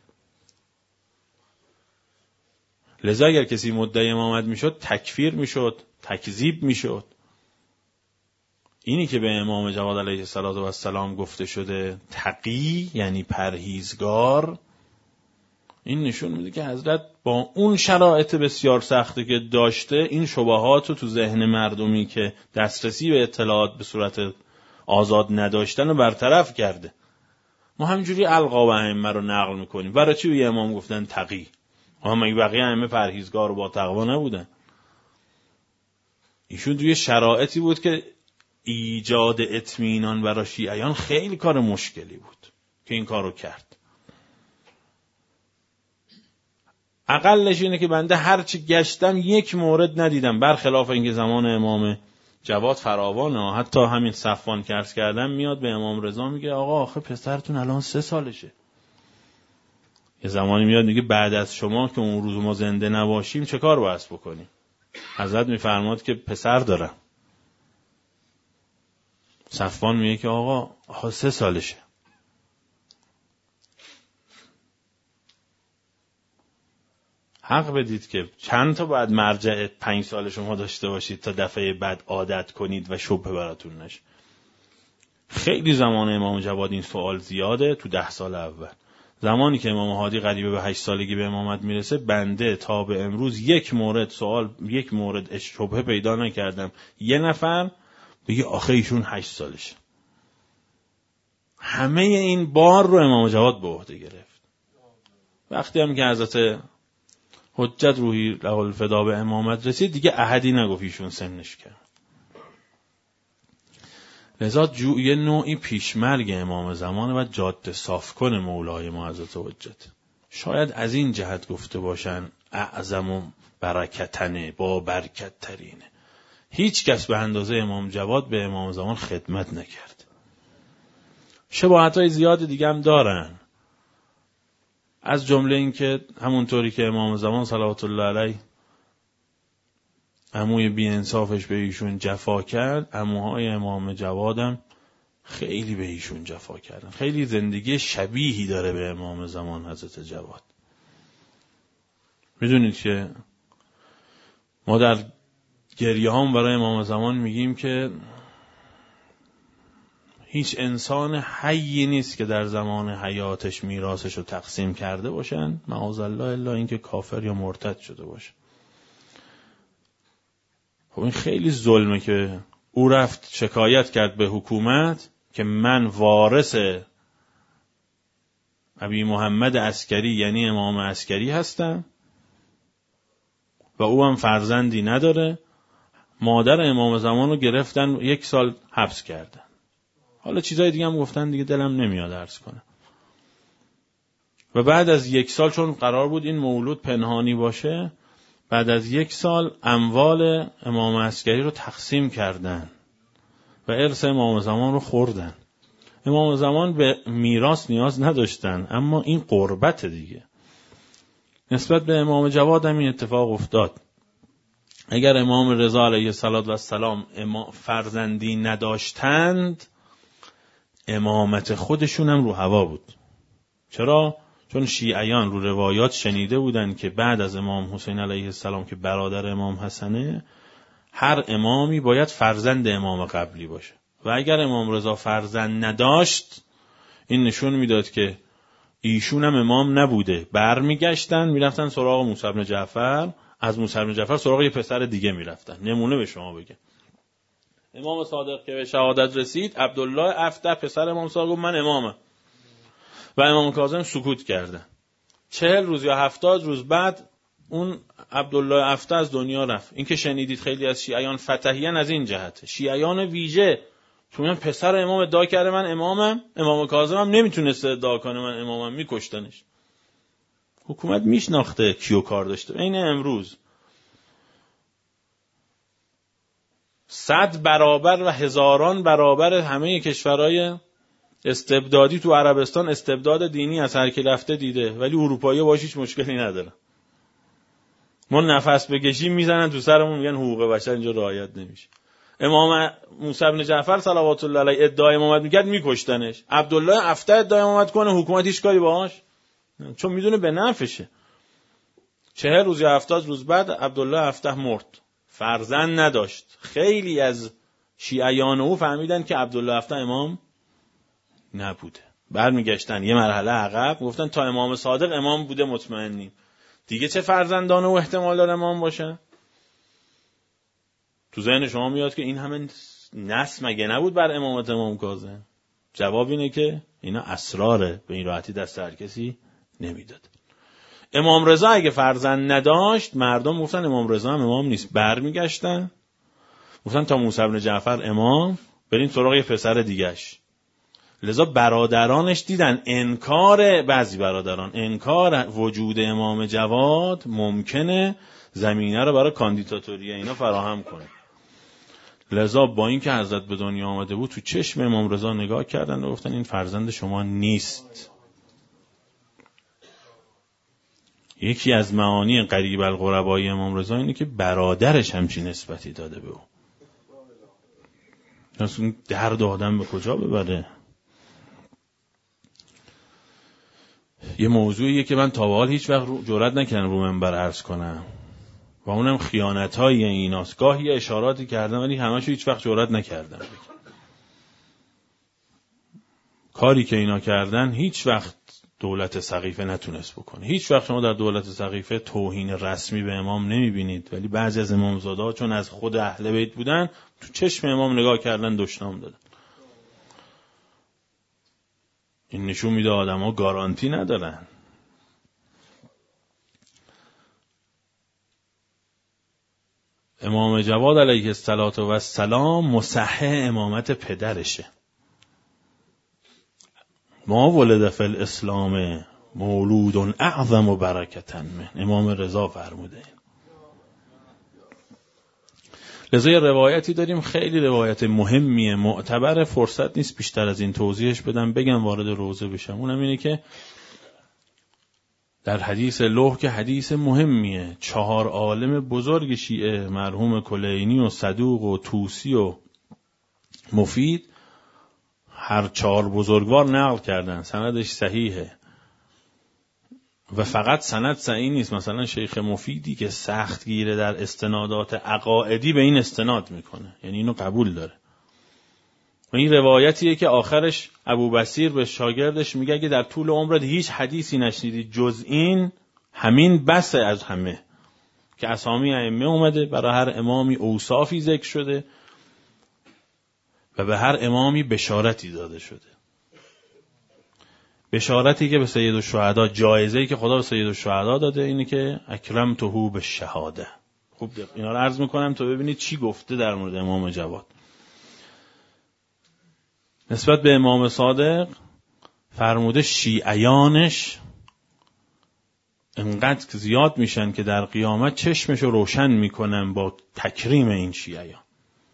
لذا اگر کسی مدعی امامت میشد تکفیر میشد، تکذیب میشد. اینی که به امام جواد علیه السلام گفته شده تقی یعنی پرهیزگار، این نشون میده که حضرت با اون شرایط بسیار سختی که داشته این شبهات رو تو ذهن مردمی که دسترسی به اطلاعات به صورت آزاد نداشتن رو برطرف کرده. ما همینجوری القاب ائمه رو نقل میکنیم. برای چی به امام گفتن تقی؟ اما بقیه ائمه پرهیزگار و با تقوا نبودن. ایشون توی شرایطی بود که ایجاد اطمینان برای شیعیان خیلی کار مشکلی بود که این کارو کرد. اقلش اینه که بنده هرچی گشتم یک مورد ندیدم، برخلاف اینکه زمان امام جواد فراوانه. حتی همین صفوان که عرض کردم میاد به امام رضا میگه آقا آخه پسرتون الان سه سالشه. یه زمانی میاد میگه بعد از شما که اون روز ما زنده نباشیم چه کار باید بکنیم؟ حضرت میفرماد که پسر دارم. صفوان میگه که آقا آقا سه سالشه. حق بدید که چند تا باید مرجع پنج سال شما داشته باشید تا دفعه بعد عادت کنید و شبه براتون نشه. خیلی زمان امام جواد این سوال زیاده. تو ده سال اول زمانی که امام هادی قریبه به هشت سالگی به امامت میرسه، بنده تا به امروز یک مورد سوال یک مورد شبهه پیدا نکردم یه نفر بگه آخه ایشون هشت سالشه. همه این بار رو امام جواد به عهده گرفت. وقتی هم که حضرت حجت روحی له الفدا به امامت رسید دیگه احدی نگفت ایشون سنش کرد. لذا یه نوعی پیشمرگ امام زمانه و جاده صاف کن مولای ما حضرت حجت. شاید از این جهت گفته باشن اعظم و برکتنه، با برکت ترینه. هیچ کس به اندازه امام جواد به امام زمان خدمت نکرد. شباهت‌های زیاد دیگه هم دارن، از جمله این که همونطوری که امام زمان صلوات الله علیه عموی بی انصافش به ایشون جفا کرد، عموهای امام جوادم خیلی به ایشون جفا کردن. خیلی زندگی شبیهی داره به امام زمان حضرت جواد. میدونید که ما در گریه هم برای امام زمان میگیم که هیچ انسان حیی نیست که در زمان حیاتش میراثش رو تقسیم کرده باشن، معاذالله، الا اینکه کافر یا مرتد شده باشه. خب این خیلی ظلمه که او رفت شکایت کرد به حکومت که من وارث ابی محمد عسکری یعنی امام عسکری هستم و او هم فرزندی نداره. مادر امام زمان رو گرفتن یک سال حبس کردن. حالا چیزای دیگه هم گفتن، دیگه دلم نمیاد عرض کنم. و بعد از یک سال، چون قرار بود این مولود پنهانی باشه، بعد از یک سال اموال امام عسکری رو تقسیم کردن و ارث امام زمان رو خوردن. امام زمان به میراث نیاز نداشتن، اما این قربت دیگه. نسبت به امام جواد هم این اتفاق افتاد. اگر امام رضا علیه السلام فرزندی نداشتند، امامت خودشون هم رو هوا بود. چرا؟ چون شیعیان رو روایات شنیده بودن که بعد از امام حسین علیه السلام که برادر امام حسنه، هر امامی باید فرزند امام قبلی باشه و اگر امام رضا فرزند نداشت، این نشون میداد که ایشون هم امام نبوده. برمیگشتن میرفتن سراغ موسی بن جعفر، از موسی بن جعفر سراغ یه پسر دیگه میرفتن. نمونه به شما بگم، امام صادق که به شهادت رسید، عبدالله افته پسر امام صادق گفت من امامم و امام کاظم سکوت کردن. چهل روز یا هفتاد روز بعد اون عبدالله افته از دنیا رفت. این که شنیدید خیلی از شیعیان فتحیان از این جهته، شیعیان ویژه چون پسر امام ادعا کرده من امامم، امام کاظم هم نمیتونست ادعا کنه من امامم، میکشتنش. حکومت میشناخته کیو کار داشته. این امروز صد برابر و هزاران برابر همه کشورهای استبدادی تو عربستان استبداد دینی از هر کی رفته دیده، ولی اروپایی باش هیچ مشکلی نداره. ما نفس بکشیم میزنن تو سرمون، میگن حقوق بشر اینجا رعایت نمیشه. امام موسی بن جعفر صلوات الله علیه ادعای امامت میکرد، میکشتنش. عبدالله افته ادعای امامت کنه، حکومت هیچ کاری باهاش، چون میدونه به نفعشه. چهل روز یا هفتاد روز بعد عبدالله افته مرد، فرزند نداشت. خیلی از شیعیان او فهمیدن که عبدالله افته امام نبوده. برمیگشتن یه مرحله عقب، گفتن تا امام صادق امام بوده مطمئنیم، دیگه چه فرزندان او احتمال داره امام باشه؟ تو ذهن شما میاد که این همه نسل مگه نبود بر امامت امام کاظم؟ جواب اینه که اینا اسراره، به این راحتی دست هر کسی نمیداد. امام رضا اگه فرزند نداشت، مردم گفتن امام رضا هم امام نیست. برمیگشتن گفتن تا موسی بن جعفر امام، بریم سراغ یه پسر دیگه‌اش. لذا برادرانش دیدن انکار، بعضی برادران انکار وجود امام جواد ممکنه زمینه رو برای کاندیداتوری اینا فراهم کنه. لذا با این که حضرت به دنیا آمده بود، تو چشم امام رضا نگاه کردن و گفتن این فرزند شما نیست. یکی از معانی قریب القربای امام رضا اینه که برادرش همچین نسبتی داده به او. اصلا درد آدم به کجا ببره؟ یه موضوعیه که من تا به حال هیچ وقت جرئت نکردم رو منبر عرض کنم و اونم خیانت‌های ایناست. گاهی اشاراتی کردم ولی همه‌شو هیچ وقت جرئت نکردم. کاری که اینا کردن هیچ وقت دولت سقیفه نتونست بکنه. هیچ وقت شما در دولت سقیفه توهین رسمی به امام نمیبینید، ولی بعضی از امامزاده‌ها چون از خود اهل بیت بودن، تو چشم امام نگاه کردن، دشنام دادن. این نشون میده آدم‌ها گارانتی ندارن. امام جواد علیه السلام مصحح امامت پدرشه. ما ولد فی الاسلام مولود اعظم و برکتن من، امام رضا فرموده. لذا یه روایتی داریم خیلی روایت مهمیه، معتبر، فرصت نیست بیشتر از این توضیحش بدم، بگم وارد روزه بشم. اونم اینه که در حدیث لوح که حدیث مهمیه، چهار عالم بزرگ شیعه، مرحوم کلینی و صدوق و طوسی و مفید، هر چهار بزرگوار نقل کردن، سندش صحیحه. و فقط سند صحیح نیست، مثلا شیخ مفیدی که سخت گیره در استنادات عقائدی به این استناد میکنه، یعنی اینو قبول داره. و این روایتیه که آخرش ابو بصیر به شاگردش میگه اگه در طول عمرت هیچ حدیثی نشنیدی جز این، همین بسه از همه، که اسامی ائمه اومده، برای هر امامی اوصافی ذکر شده و به هر امامی بشارتی داده شده. بشارتی که به سید الشهدا، جایزه‌ای که خدا به سید الشهدا داده اینه که اکرمته بالشهاده. خوب اینا رو عرض میکنم تا ببینید چی گفته در مورد امام جواد. نسبت به امام صادق فرموده شیعیانش انقدر زیاد میشن که در قیامت چشمشو روشن میکنن با تکریم این شیعیان.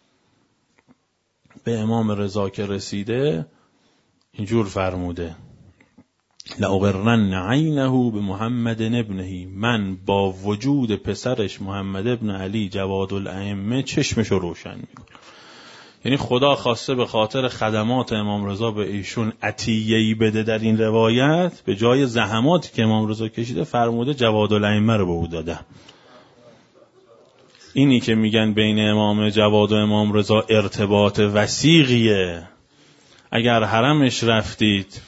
به امام رضا که رسیده اینجور فرموده لأغرن عینه به محمد ابنه، من با وجود پسرش محمد ابن علی جواد الائمه چشمشو روشن میکنم. یعنی خدا خواسته به خاطر خدمات امام رضا به ایشون عطیه‌ای بده در این روایت، به جای زحماتی که امام رضا کشیده فرموده جواد الائمه رو به او داده. اینی که میگن بین امام جواد و امام رضا ارتباط وثیقیه، اگر حرمش رفتید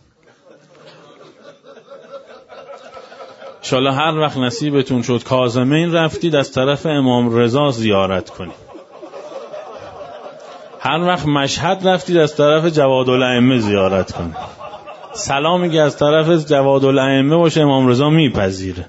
انشالله هر وقت نصیبتون شد کاظمین رفتید از طرف امام رضا زیارت کنید، هر وقت مشهد رفتید از طرف جواد الائمه زیارت کنید. سلامی که از طرف جواد الائمه باشه امام رضا میپذیره.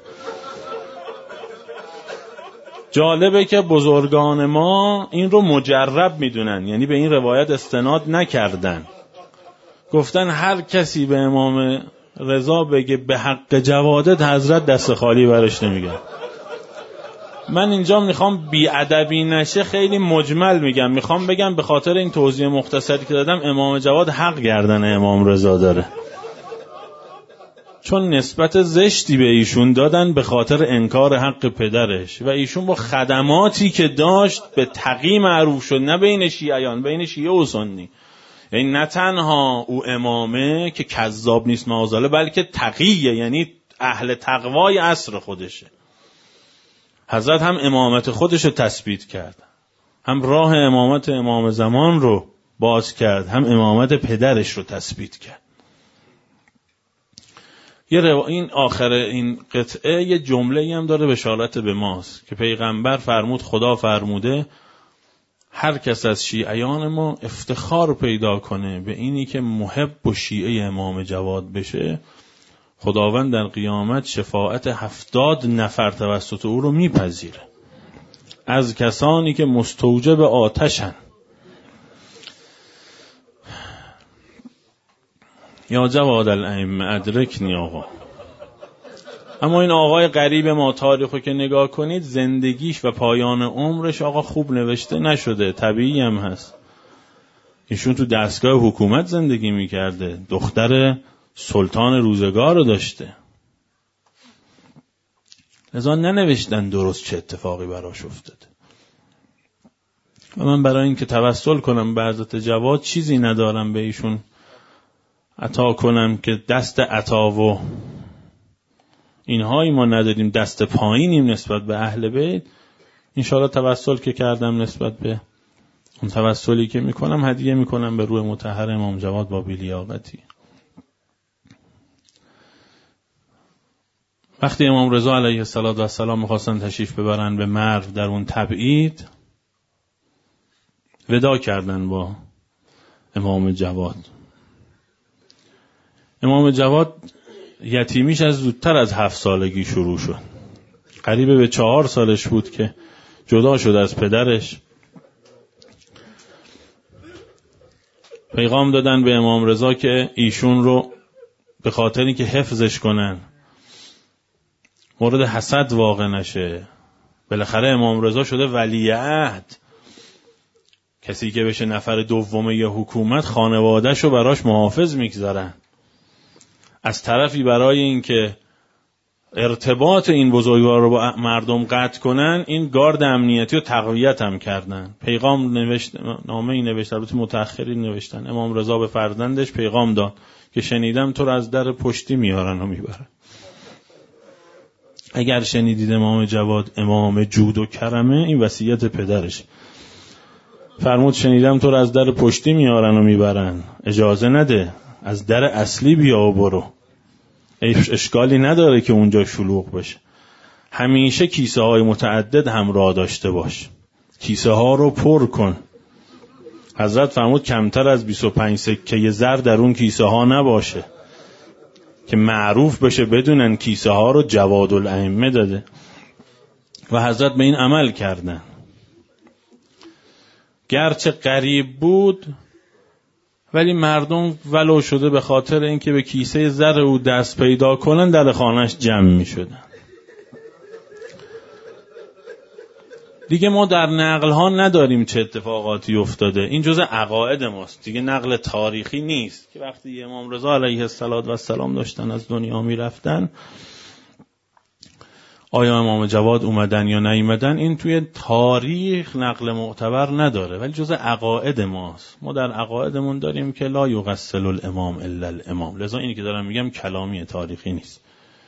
جالبه که بزرگان ما این رو مجرب میدونن، یعنی به این روایت استناد نکردن، گفتن هر کسی به امام رضا بگه به حق جوادت حضرت دست خالی برش نمیگن. من اینجا میخوام بی‌ادبی نشه خیلی مجمل میگم، میخوام بگم به خاطر این توضیح مختصری که دادم امام جواد حق گردن امام رضا داره، چون نسبت زشتی به ایشون دادن به خاطر انکار حق پدرش و ایشون با خدماتی که داشت به تقی معروف شد، نه بین شیعیان، بین شیعه و سنی. یعنی نه تنها او امامه که کذاب نیست معاذالله، بلکه تقیه، یعنی اهل تقوای عصر خودشه. حضرت هم امامت خودش رو تثبیت کرد، هم راه امامت امام زمان رو باز کرد، هم امامت پدرش رو تثبیت کرد. یه رو... این آخر این قطعه یه جمله‌ای هم داره بشارت به ماست که پیغمبر فرمود، خدا فرموده هر کس از شیعیان ما افتخار پیدا کنه به اینی که محب و شیعه امام جواد بشه، خداوند در قیامت شفاعت هفتاد نفر توسط او رو میپذیره از کسانی که مستوجب آتشن. یا جواد الائمه ادرکنی آقا. اما این آقای غریب ما تاریخو که نگاه کنید زندگیش و پایان عمرش آقا خوب نوشته نشده، طبیعی هم هست. ایشون تو دستگاه حکومت زندگی میکرده، دختر سلطان روزگار رو داشته، لذا ننوشتن درست چه اتفاقی براش افتاده. و من برای این که توسل کنم به حضرت جواد چیزی ندارم به ایشون عطا کنم که دست عطا و اینهایی ما نداریم، دست پایینیم نسبت به اهل بیت. انشاءالله توسل که کردم نسبت به اون توسلی که میکنم هدیه میکنم به روح مطهر امام جواد با بی‌لیاقتی. وقتی امام رضا علیه السلام میخواستن تشریف ببرن به مرو در اون تبعید، ودا کردن با امام جواد. امام جواد یتیمیش از زودتر از هفت سالگی شروع شد، قریب به چهار سالش بود که جدا شد از پدرش. پیغام دادن به امام رضا که ایشون رو به خاطر اینکه حفظش کنن، مورد حسد واقع نشه. بالاخره امام رضا شده ولی عهد، کسی که بشه نفر دومه یه حکومت خانواده‌ش رو براش محافظ میگذارن. از طرفی برای اینکه ارتباط این بزرگوار رو با مردم قطع کنن، این گارد امنیتی رو تقویت هم کردن. پیغام نوشت، نامه ای نوشت، البته متأخرین نوشتن. امام رضا به فرزندش پیغام داد که شنیدم تو رو از در پشتی میارن و میبرن. اگر شنیدید امام جواد امام جود و کرمه، این وصیت پدرش. فرمود شنیدم تو رو از در پشتی میارن و میبرن، اجازه نده، از در اصلی بیا و برو. اشکالی نداره که اونجا شلوغ بشه. همیشه کیسه های متعدد همراه داشته باش، کیسه ها رو پر کن. حضرت فرمود کمتر از بیست و پنج سکه زر در اون کیسه ها نباشه که معروف بشه بدونن کیسه ها رو جواد الائمه داده. و حضرت به این عمل کردن. گرچه غریب بود ولی مردم ولو شده به خاطر اینکه به کیسه زر او دست پیدا کنن در خانهش جمع می شدن. دیگه ما در نقل ها نداریم چه اتفاقاتی افتاده، این جزء عقاید ماست دیگه، نقل تاریخی نیست که وقتی امام رضا علیه السلام داشتن از دنیا می رفتن آیا امام جواد اومدن یا نیومدن، این توی تاریخ نقل معتبر نداره ولی جزء عقاید ماست. ما در عقایدمون داریم که لا یغسل الامام الا الامام، لذا اینی که دارم میگم کلامی تاریخی نیست.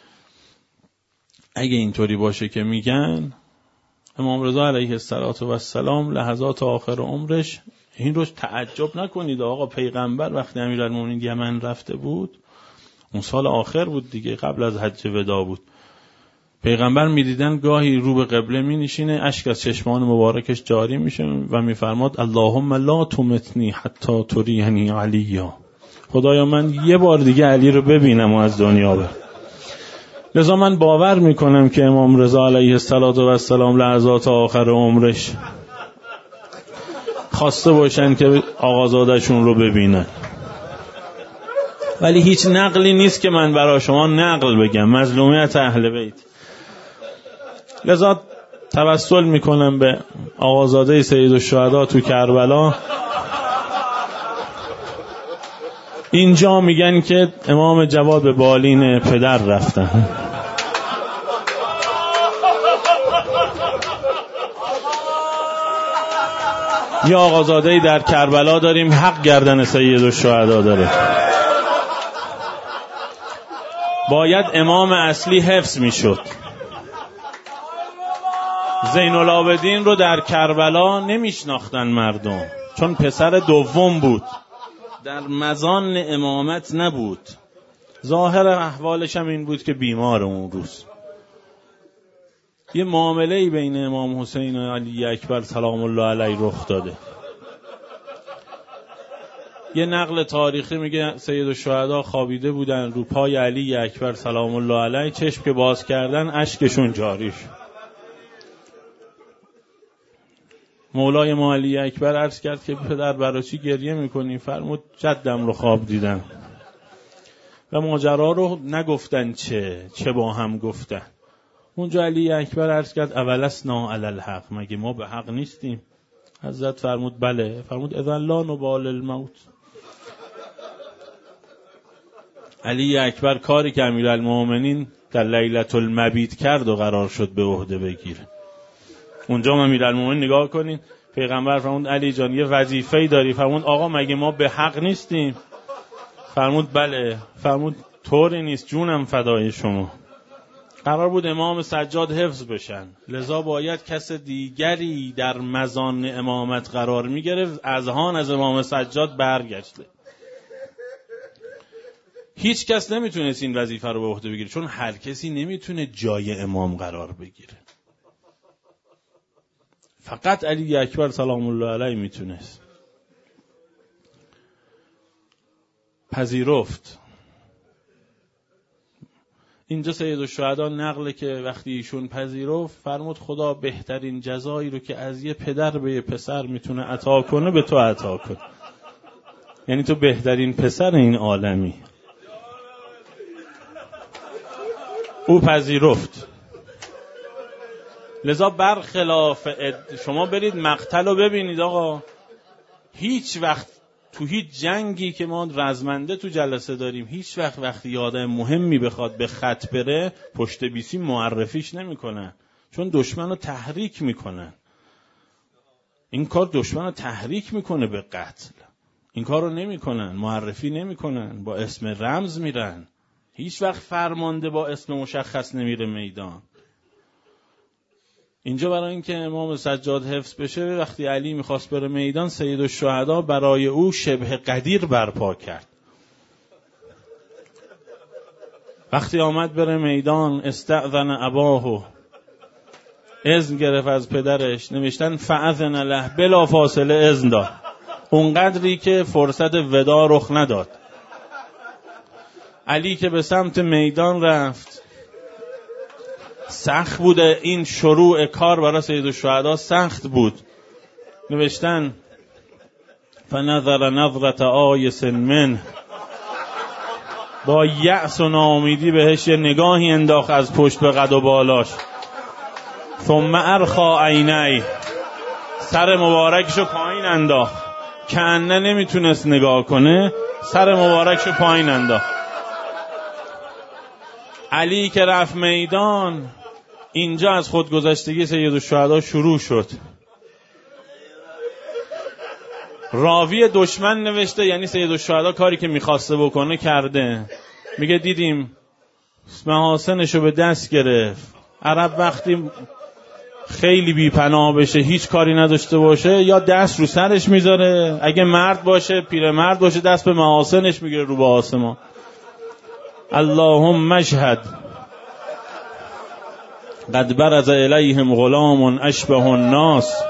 اگه اینطوری باشه که میگن امام رضا علیه السلام لحظات آخر عمرش، این رو تعجب نکنید آقا، پیغمبر وقتی امیرالمومنین یمن رفته بود، اون سال آخر بود دیگه، قبل از حج وداع بود، پیغمبر میدیدن گاهی رو به قبله می نشینه، اشک از چشمان مبارکش جاری میشه و میفرماد اللهم لا تمتنی حتی ترینی علیا، خدایا من یه بار دیگه علی رو ببینم و از دنیا برم. لذا من باور میکنم که امام رضا علیه السلام لحظات آخر عمرش خواسته باشن که آقازادشون رو ببینن، ولی هیچ نقلی نیست که من برای شما نقل بگم، مظلومیت اهل بیت. لذا توسل میکنم به آقازاده سید الشهدا تو کربلا. اینجا میگن که امام جواد به بالین پدر رفتن. یا آقازاده‌ای در کربلا داریم حق گردن سید الشهدا داره. باید امام اصلی حفظ میشد. زین العابدین رو در کربلا نمیشناختن مردم چون پسر دوم بود، در مزان امامت نبود، ظاهر احوالش هم این بود که بیمار اون روز. یه معامله‌ای بین امام حسین و علی اکبر سلام الله علیه رخ داده. یه نقل تاریخی میگه سید الشهدا خوابیده بودن رو پای علی اکبر سلام الله علیه، چشم که باز کردن اشکشون جاری شد. مولای ما علی اکبر عرض کرد که پدر برای چی گریه میکنی؟ فرمود جدم رو خواب دیدم. و ماجرا رو نگفتن چه چه با هم گفتن. اونجا علی اکبر عرض کرد اولسنا علی الحق، مگه ما به حق نیستیم؟ حضرت فرمود بله. فرمود اذن لا نبال الموت. علی اکبر کاری که امیرالمومنین در لیلة المبیت کرد و قرار شد به عهده بگیره. اونجا ما امیرالمومنین نگاه کنین، پیغمبر فرمود علی جان یه وظیفه‌ای داری. فرمود آقا مگه ما به حق نیستیم؟ فرمود بله. فرمود طوری نیست، جونم فدای شما. قرار بود امام سجاد حفظ بشن، لذا باید کس دیگری در مزان امامت قرار میگرفت. اذهان از امام سجاد برگشته. هیچ کس نمیتونست این وظیفه رو به عهده بگیره، چون هر کسی نمیتونه جای امام قرار بگیره. فقط علی اکبر سلام الله علیه میتونست. پذیرفت. اینجا سید الشهدا نقله که وقتی ایشون پذیرفت فرمود خدا بهترین جزایی رو که از یه پدر به یه پسر میتونه عطا کنه به تو عطا کنه. یعنی تو بهترین پسر این عالمی. او پذیرفت. لذا برخلاف شما برید مقتل رو ببینید آقا، هیچ وقت تو هیچ جنگی که ما رزمنده تو جلسه داریم، هیچ وقت وقتی آدم مهمی بخواد به خط بره پشت بیسی معرفیش نمیکنن، چون دشمن رو تحریک میکنن. این کار دشمن رو تحریک میکنه به قتل. این کار رو نمیکنن، معرفی نمیکنن، با اسم رمز میرن. هیچ وقت فرمانده با اسم مشخص نمیره میدان. اینجا برای اینکه امام سجاد حفظ بشه، وقتی علی میخواست بره میدان، سید الشهدا برای او شبه قدیر برپا کرد. وقتی آمد بره میدان استأذن اباه، اذن گرفت از پدرش، نوشتن فاذن له، بلا فاصله اذن داد، اونقدری که فرصت وداع رخ نداد. علی که به سمت میدان رفت، سخت بوده این شروع کار برای سید الشهدا، سخت بود. نوشتن فنظر نظرة آیس من، با یأس و ناامیدی بهش یه نگاهی انداخت از پشت به قد و بالاش. ثم ارخا عینی، سر مبارکشو پایین انداخت، کأنه نمیتونست نگاه کنه، سر مبارکشو پایین انداخت. علی که رفت میدان، اینجا از خودگذشتگی سید الشهدا شروع شد. راوی دشمن نوشته، یعنی سید الشهدا کاری که میخواسته بکنه کرده. میگه دیدیم محاسنشو به دست گرفت. عرب وقتی خیلی بی‌پناه بشه، هیچ کاری نداشته باشه، یا دست رو سرش میذاره، اگه مرد باشه، پیرمرد باشه، دست به محاسنش میگیره رو به آسمان. اللهم اشهد قد برز الیهم غلام اشبه الناس.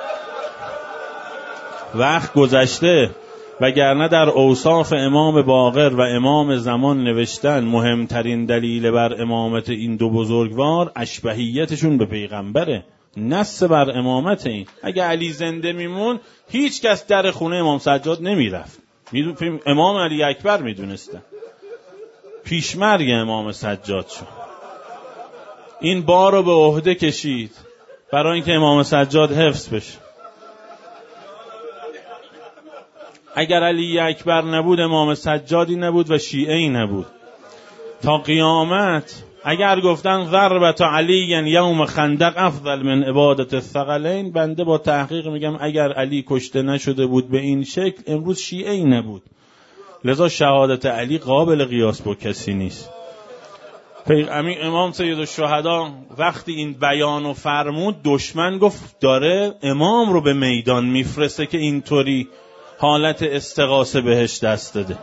وقت گذشته، وگرنه در اوصاف امام باقر و امام زمان نوشتن مهمترین دلیل بر امامت این دو بزرگوار اشبهیتشون به پیغمبره، نص بر امامت این. اگه علی زنده میمون، هیچ کس در خونه امام سجاد نمیرفت. امام علی اکبر میدونستن، پیشمرگ امام سجاد شد. این بار رو به عهده کشید برای اینکه امام سجاد حفظ بشه. اگر علی اکبر نبود، امام سجادی نبود و شیعه‌ای نبود. تا قیامت اگر گفتن ضربت علی یوم خندق افضل من عبادت الثقلین، بنده با تحقیق میگم اگر علی کشته نشده بود به این شکل، امروز شیعه‌ای نبود. لذا شهادت علی قابل قیاس با کسی نیست. امام سید الشهدا وقتی این بیانو فرمود، دشمن گفت داره امام رو به میدان میفرسته که اینطوری حالت استغاثه بهش دست داده.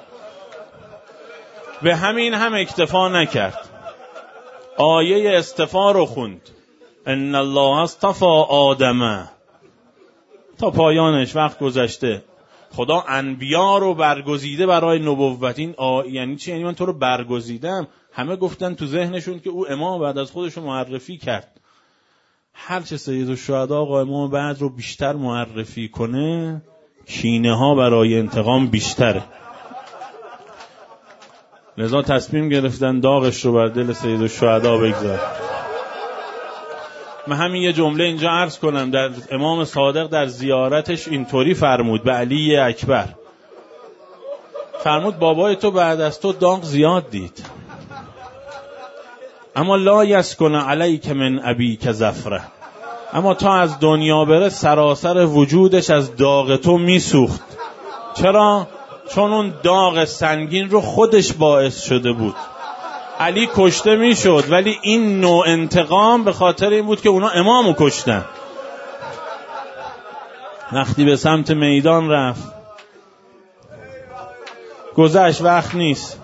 به همین هم اکتفا نکرد، آیه استفا رو خوند، ان الله اصطفى آدم، تا پایانش. وقت گذشته، خدا انبیا رو برگزیده برای نبوت. این آ... یعنی چی؟ یعنی من تو رو برگزیدم. همه گفتن تو ذهنشون که او امام بعد از خودش رو معرفی کرد. هرچه سید الشهدا آقا امام بعد رو بیشتر معرفی کنه، کینه ها برای انتقام بیشتره. لذا تصمیم گرفتن داغش رو بر دل سید الشهدا بگذار. من همین یه جمله اینجا عرض کنم. در امام صادق در زیارتش اینطوری فرمود به علی اکبر، فرمود بابای تو بعد از تو داغ زیاد دید، اما لا یسکن علیک من ابیک ظفره، اما تا از دنیا بره سراسر وجودش از داغ تو میسوخت. چرا؟ چون اون داغ سنگین رو خودش باعث شده بود. علی کشته میشد، ولی این نوع انتقام به خاطر این بود که اونا امامو کشتن. وقتی به سمت میدان رفت، گذشت، وقت نیست،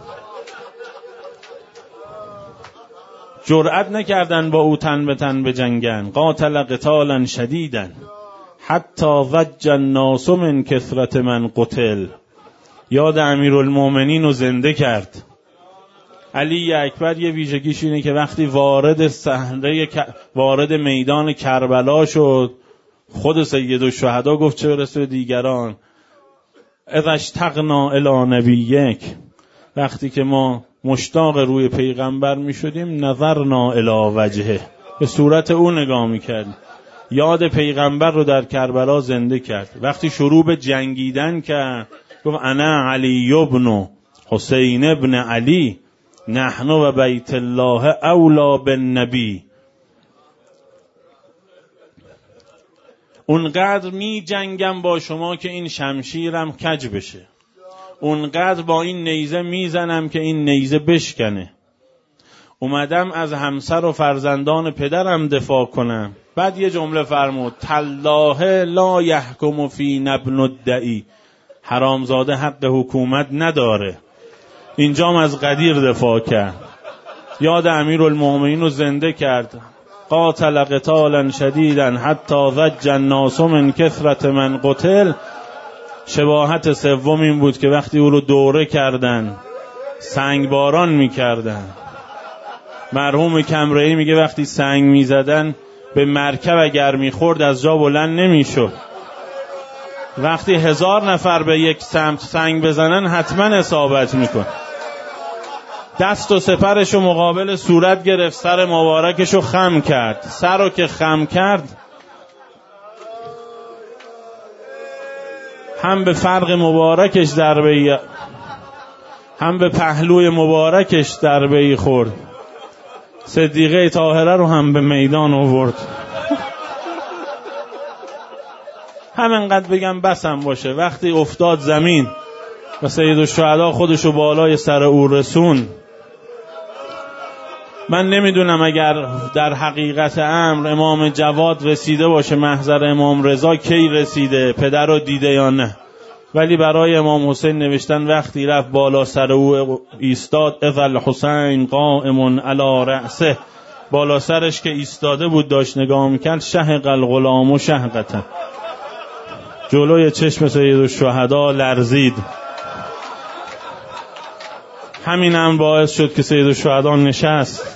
جرأت نکردن با او تن به تن بجنگن. قاتل قتالا شدیدا حتی ضج الناس من کثرت من قتل. یاد امیرالمومنین رو زنده کرد. علی اکبر یه ویژگیش اینه که وقتی وارد صحنه وارد میدان کربلا شد، خود سید الشهدا گفت چه برسه دیگران، اذا اشتقنا الی نبیک، وقتی که ما مشتاق روی پیغمبر می شدیم، نظرنا الی وجهه، به صورت او نگاه می کردیم. یاد پیغمبر رو در کربلا زنده کرد. وقتی شروع به جنگیدن کرد، گفت انا علی ابن حسین ابن علی نحن و بیت الله اولا بالنبی. اونقدر می جنگم با شما که این شمشیرم کج بشه، اونقدر با این نیزه میزنم که این نیزه بشکنه، اومدم از همسر و فرزندان پدرم دفاع کنم. بعد یه جمله فرمود تالله لا یحکم فینا ابن الدعی، حرامزاده حق حکومت نداره. اینجام از قدیر دفاع کرد، یاد امیرالمومنین رو زنده کرد. قاتل قتالا شدیدا حتی ضج الناس من کثرت من قتل. شباهت سوم این بود که وقتی او رو دوره کردن سنگ باران میکردن. مرحوم کمره‌ای میگه وقتی سنگ میزدن به مرکب اگر میخورد از جا بلند نمیشد. وقتی هزار نفر به یک سمت سنگ بزنن حتما اصابت میکن. دست و سپرشو مقابل صورت گرفت، سر مبارکشو خم کرد. سر رو که خم کرد هم به فرق مبارکش ضربه، هم به پهلوی مبارکش ضربه خورد. صدیقه طاهره رو هم به میدان آورد. همینقدر بگم بسم باشه. وقتی افتاد زمین و سیدالشهدا خودشو بالای سر او رسون، من نمیدونم اگر در حقیقت امر امام جواد رسیده باشه محضر امام رضا کی رسیده، پدر رو دیده یا نه، ولی برای امام حسین نوشتن وقتی رفت بالا سر او ایستاد اذا الحسین قائم علی رأسه، بالا سرش که ایستاده بود داشت نگاه میکرد، شهق الغلام و شهقته، جلوی چشم سیدالشهدا لرزید. همین هم باعث شد که سیدالشهدا نشست.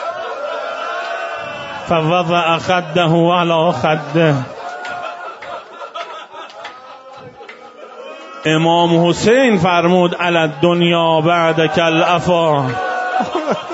فوضع خده علی خده. امام حسین فرمود علی الدنیا بعدک العفا.